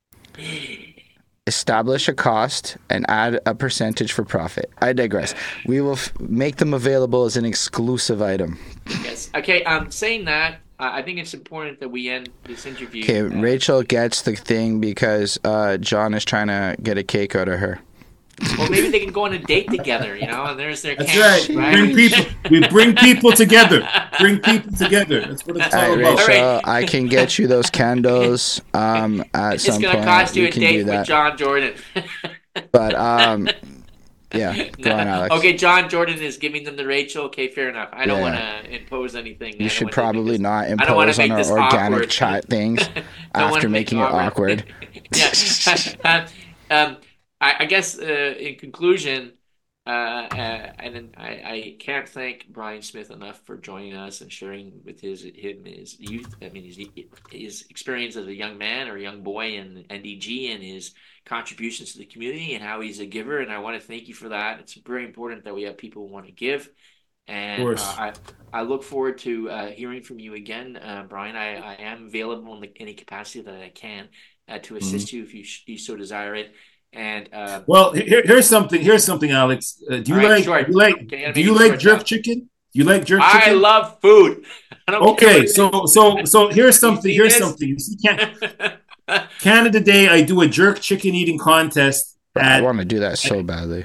Establish a cost and add a percentage for profit. I digress. We will make them available as an exclusive item. Yes. Okay. Saying that, I think it's important that we end this interview. Okay, Rachel gets the thing because John is trying to get a cake out of her. Well, maybe they can go on a date together, and there's their That's candles, right. We bring people together. Bring people together. That's what it's All all right, about. Rachel, All right. I can get you those candles at It's some going to point. cost you We a can do date with that. John Jordan. But yeah, go on, Alex. Okay, John Jordan is giving them to Rachel. Okay, fair enough. I don't Yeah. want to impose anything. You should probably not I don't wanna impose on make our this organic awkward. chat things Don't wanna after make making it awkward. Yeah. I guess in conclusion, and then I can't thank Brian Smith enough for joining us and sharing with his youth. I mean, his experience as a young man or a young boy in NDG and his contributions to the community and how he's a giver. And I want to thank you for that. It's very important that we have people who want to give. And I look forward to hearing from you again, Brian. I am available in any capacity that I can to assist you if you so desire it. And well, here's something, Alex. Do you like jerk chicken? Do you like jerk chicken? I love food. I don't care so here's something. You see, Canada Day, I do a jerk chicken eating contest. I want to do that so badly.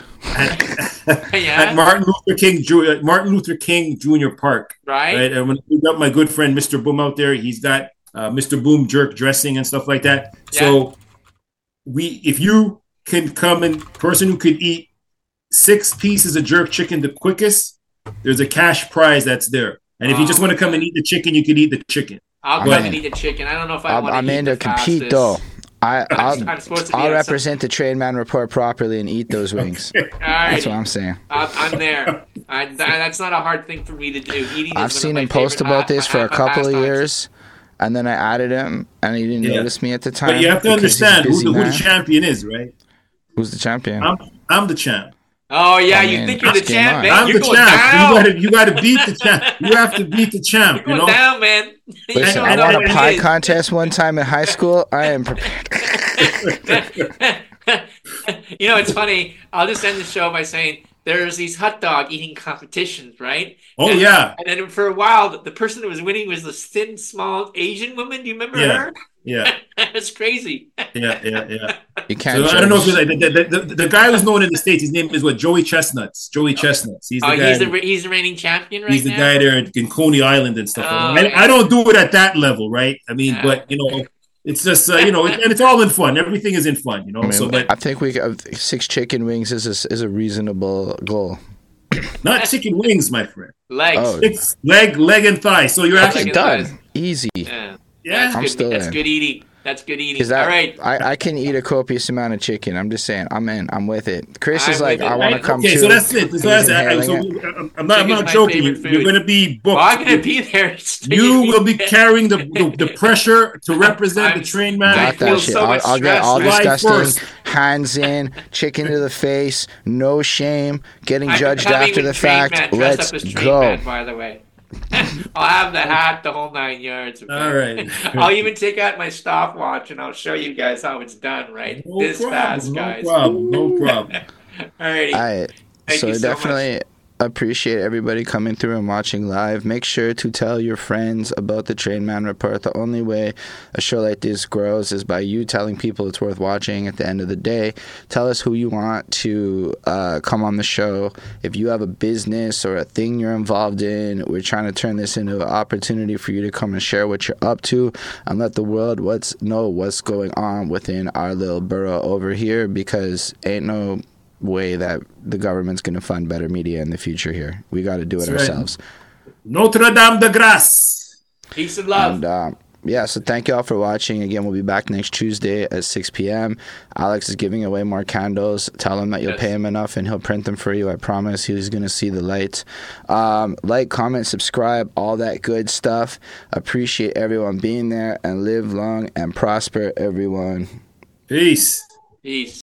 At Martin Luther King Jr. Park. Right. And when we got my good friend Mr. Boom out there, he's got Mr. Boom jerk dressing and stuff like that. Yeah. So if you can come and person who could eat 6 pieces of jerk chicken the quickest, there's a cash prize that's there. And if you just want to come and eat the chicken, you could eat the chicken. I'll come and eat the chicken. I don't know if I want to eat I'm in to compete though. I'll represent the Train Man Report properly and eat those wings. All right. That's what I'm saying. I'm there. That's not a hard thing for me to do. I've seen him post about this for a couple of years, and then I added him, and he didn't notice me at the time. But you have to understand who the champion is, right? Who's the champion? I'm the champ. Oh yeah, you think you're the champ, man? I'm you're the going champ. down. You got to beat the champ. You have to beat the champ. You're going down, man. Listen, I won a pie contest one time in high school. I am prepared. It's funny. I'll just end the show by saying there's these hot dog eating competitions, right? Oh, yeah. And then for a while, the person that was winning was this thin, small Asian woman. Do you remember her? Yeah. It's crazy. Yeah. You can't. So I don't know if the guy who's known in the States, his name is Joey Chestnuts. Joey Chestnuts. He's the guy. He's the reigning champion right now? He's the guy there in Coney Island and stuff. I don't do it at that level, right? I mean, but, it's just, and it's all in fun. Everything is in fun, I mean, I think 6 chicken wings is a reasonable goal. Not chicken wings, my friend. Legs. Oh. 6 leg and thigh. So you're actually done. Easy. Yeah, I'm still in. That's good eating. That's good eating. All right. I can eat a copious amount of chicken. I'm just saying. I'm in. I'm with it. Chris is like, I want to come too. So that's it. I'm not joking. You're going to be booked. Well, I'm going to be there. You will be carrying the pressure to represent the Train Man. Got that shit. I'll get all disgusting, hands in, chicken to the face, no shame, getting judged after the fact. Let's go. By the way. I'll have the hat, the whole 9 yards. Okay? All right. I'll even take out my stopwatch and I'll show you guys how it's done, right? No This problem. fast, guys. No problem. All righty. All right. Thank So you so definitely much. appreciate everybody coming through and watching live. Make sure to tell your friends about the Train Man Report. The only way a show like this grows is by you telling people it's worth watching. At the end of the day, tell us who you want to come on the show. If you have a business or a thing you're involved in, we're trying to turn this into an opportunity for you to come and share what you're up to and let the world know what's going on within our little borough over here, because ain't no way that the government's going to fund better media in the future here. We got to do it That's right. ourselves. Notre Dame de Grace. Peace and love. And yeah, so thank you all for watching. Again, we'll be back next Tuesday at 6 p.m. Alex is giving away more candles. Tell him that you'll pay him enough and he'll print them for you. I promise he's going to see the light. Like, comment, subscribe, all that good stuff. Appreciate everyone being there, and live long and prosper, everyone. Peace. Peace.